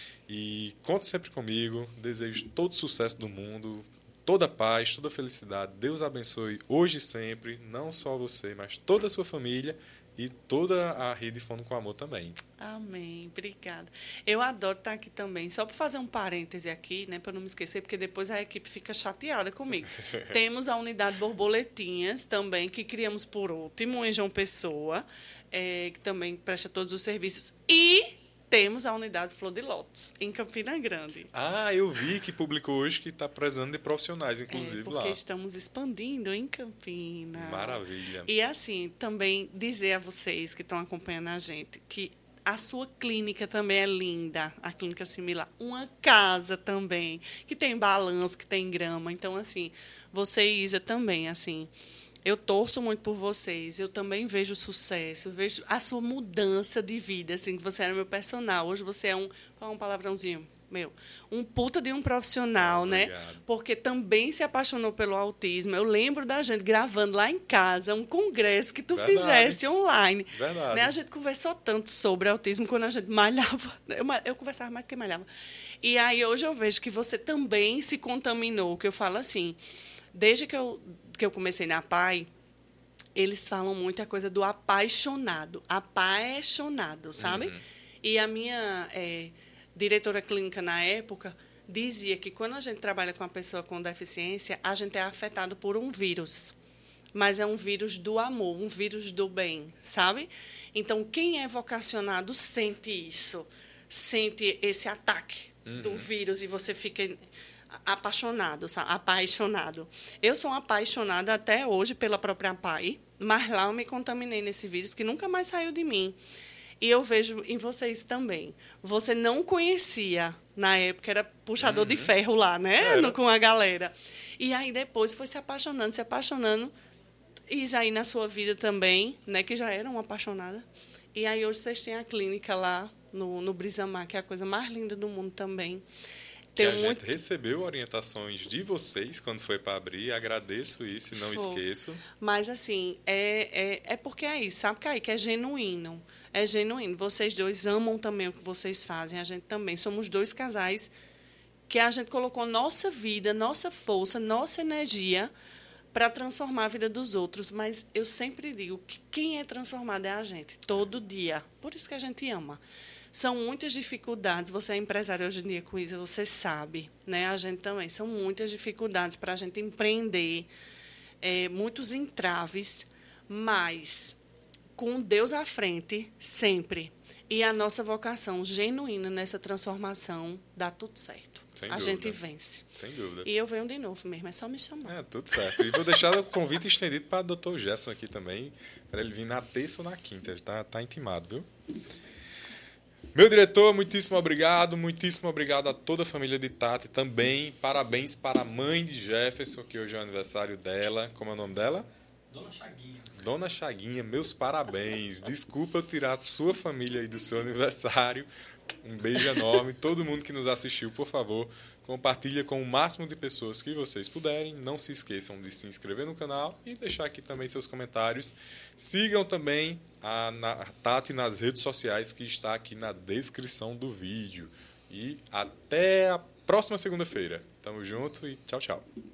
E conte sempre comigo. Desejo todo o sucesso do mundo, toda a paz, toda a felicidade. Deus abençoe hoje e sempre, não só você, mas toda a sua família e toda a rede Fono com Amor também. Amém. Obrigada. Eu adoro estar aqui também. Só para fazer um parêntese aqui, né, para não me esquecer, porque depois a equipe fica chateada comigo. Temos a unidade Borboletinhas também, que criamos por último em João Pessoa, é, que também presta todos os serviços. E temos a unidade Flor de Lótus, em Campina Grande. Ah, eu vi que publicou hoje que está precisando de profissionais, inclusive, é, porque lá. Porque estamos expandindo em Campina. Maravilha. E, assim, também dizer a vocês que estão acompanhando a gente que A sua clínica também é linda, a clínica similar. Uma casa também, que tem balanço, que tem grama. Então, assim, você e Isa também, assim, eu torço muito por vocês. Eu também vejo sucesso, vejo a sua mudança de vida, assim, que você era meu personal. Hoje você é um, um palavrãozinho, meu, um puta de um profissional, Obrigado. né? Porque também se apaixonou pelo autismo. Eu lembro da gente gravando lá em casa um congresso que tu Verdade. fizesse online. Verdade. Né? A gente conversou tanto sobre autismo quando a gente malhava. Eu, eu conversava mais do que malhava. E aí hoje eu vejo que você também se contaminou, que eu falo assim, desde que eu, que eu comecei na P A I, eles falam muito a coisa do apaixonado. Apaixonado, sabe? Uhum. E a minha... É, diretora clínica na época dizia que quando a gente trabalha com uma pessoa com deficiência, a gente é afetado por um vírus, mas é um vírus do amor, um vírus do bem, sabe? Então, quem é vocacionado sente isso, sente esse ataque uhum. do vírus e você fica apaixonado, sabe? Apaixonado. Eu sou apaixonada até hoje pela própria P A I, mas lá eu me contaminei nesse vírus que nunca mais saiu de mim. E eu vejo em vocês também. Você não conhecia, na época, era puxador uhum. de ferro lá, né? No, com a galera. E aí, depois, foi se apaixonando, se apaixonando. E já aí, na sua vida também, né? Que já era uma apaixonada. E aí, hoje, vocês têm a clínica lá, no, no Brisamar, que é a coisa mais linda do mundo também. Que a muito... gente recebeu orientações de vocês quando foi para abrir. Agradeço isso e não foi. esqueço. Mas, assim, é, é, é porque é isso, sabe, Kaique? Que é genuíno. É genuíno. Vocês dois amam também o que vocês fazem. A gente também. Somos dois casais que a gente colocou nossa vida, nossa força, nossa energia para transformar a vida dos outros. Mas eu sempre digo que quem é transformado é a gente, todo dia. Por isso que a gente ama. São muitas dificuldades. Você é empresário hoje em dia com isso, você sabe. Né? A gente também. São muitas dificuldades para a gente empreender. É, muitos entraves. Mas... com Deus à frente, sempre. E a nossa vocação genuína nessa transformação dá tudo certo. Sem a dúvida. gente vence. Sem dúvida. E eu venho de novo mesmo, é só me chamar. É, tudo certo. E vou deixar o convite estendido para o doutor Jefferson aqui também, para ele vir na terça ou na quinta. Ele tá, tá intimado, viu? Meu diretor, muitíssimo obrigado. Muitíssimo obrigado a toda a família de Tati também. Parabéns para a mãe de Jefferson, que hoje é o aniversário dela. Como é o nome dela? Dona Chaguinha. Dona Chaguinha, meus parabéns. Desculpa eu tirar sua família aí do seu aniversário. Um beijo enorme. Todo mundo que nos assistiu, por favor, compartilha com o máximo de pessoas que vocês puderem. Não se esqueçam de se inscrever no canal e deixar aqui também seus comentários. Sigam também a, a Tati nas redes sociais, que está aqui na descrição do vídeo. E até a próxima segunda-feira. Tamo junto e tchau, tchau.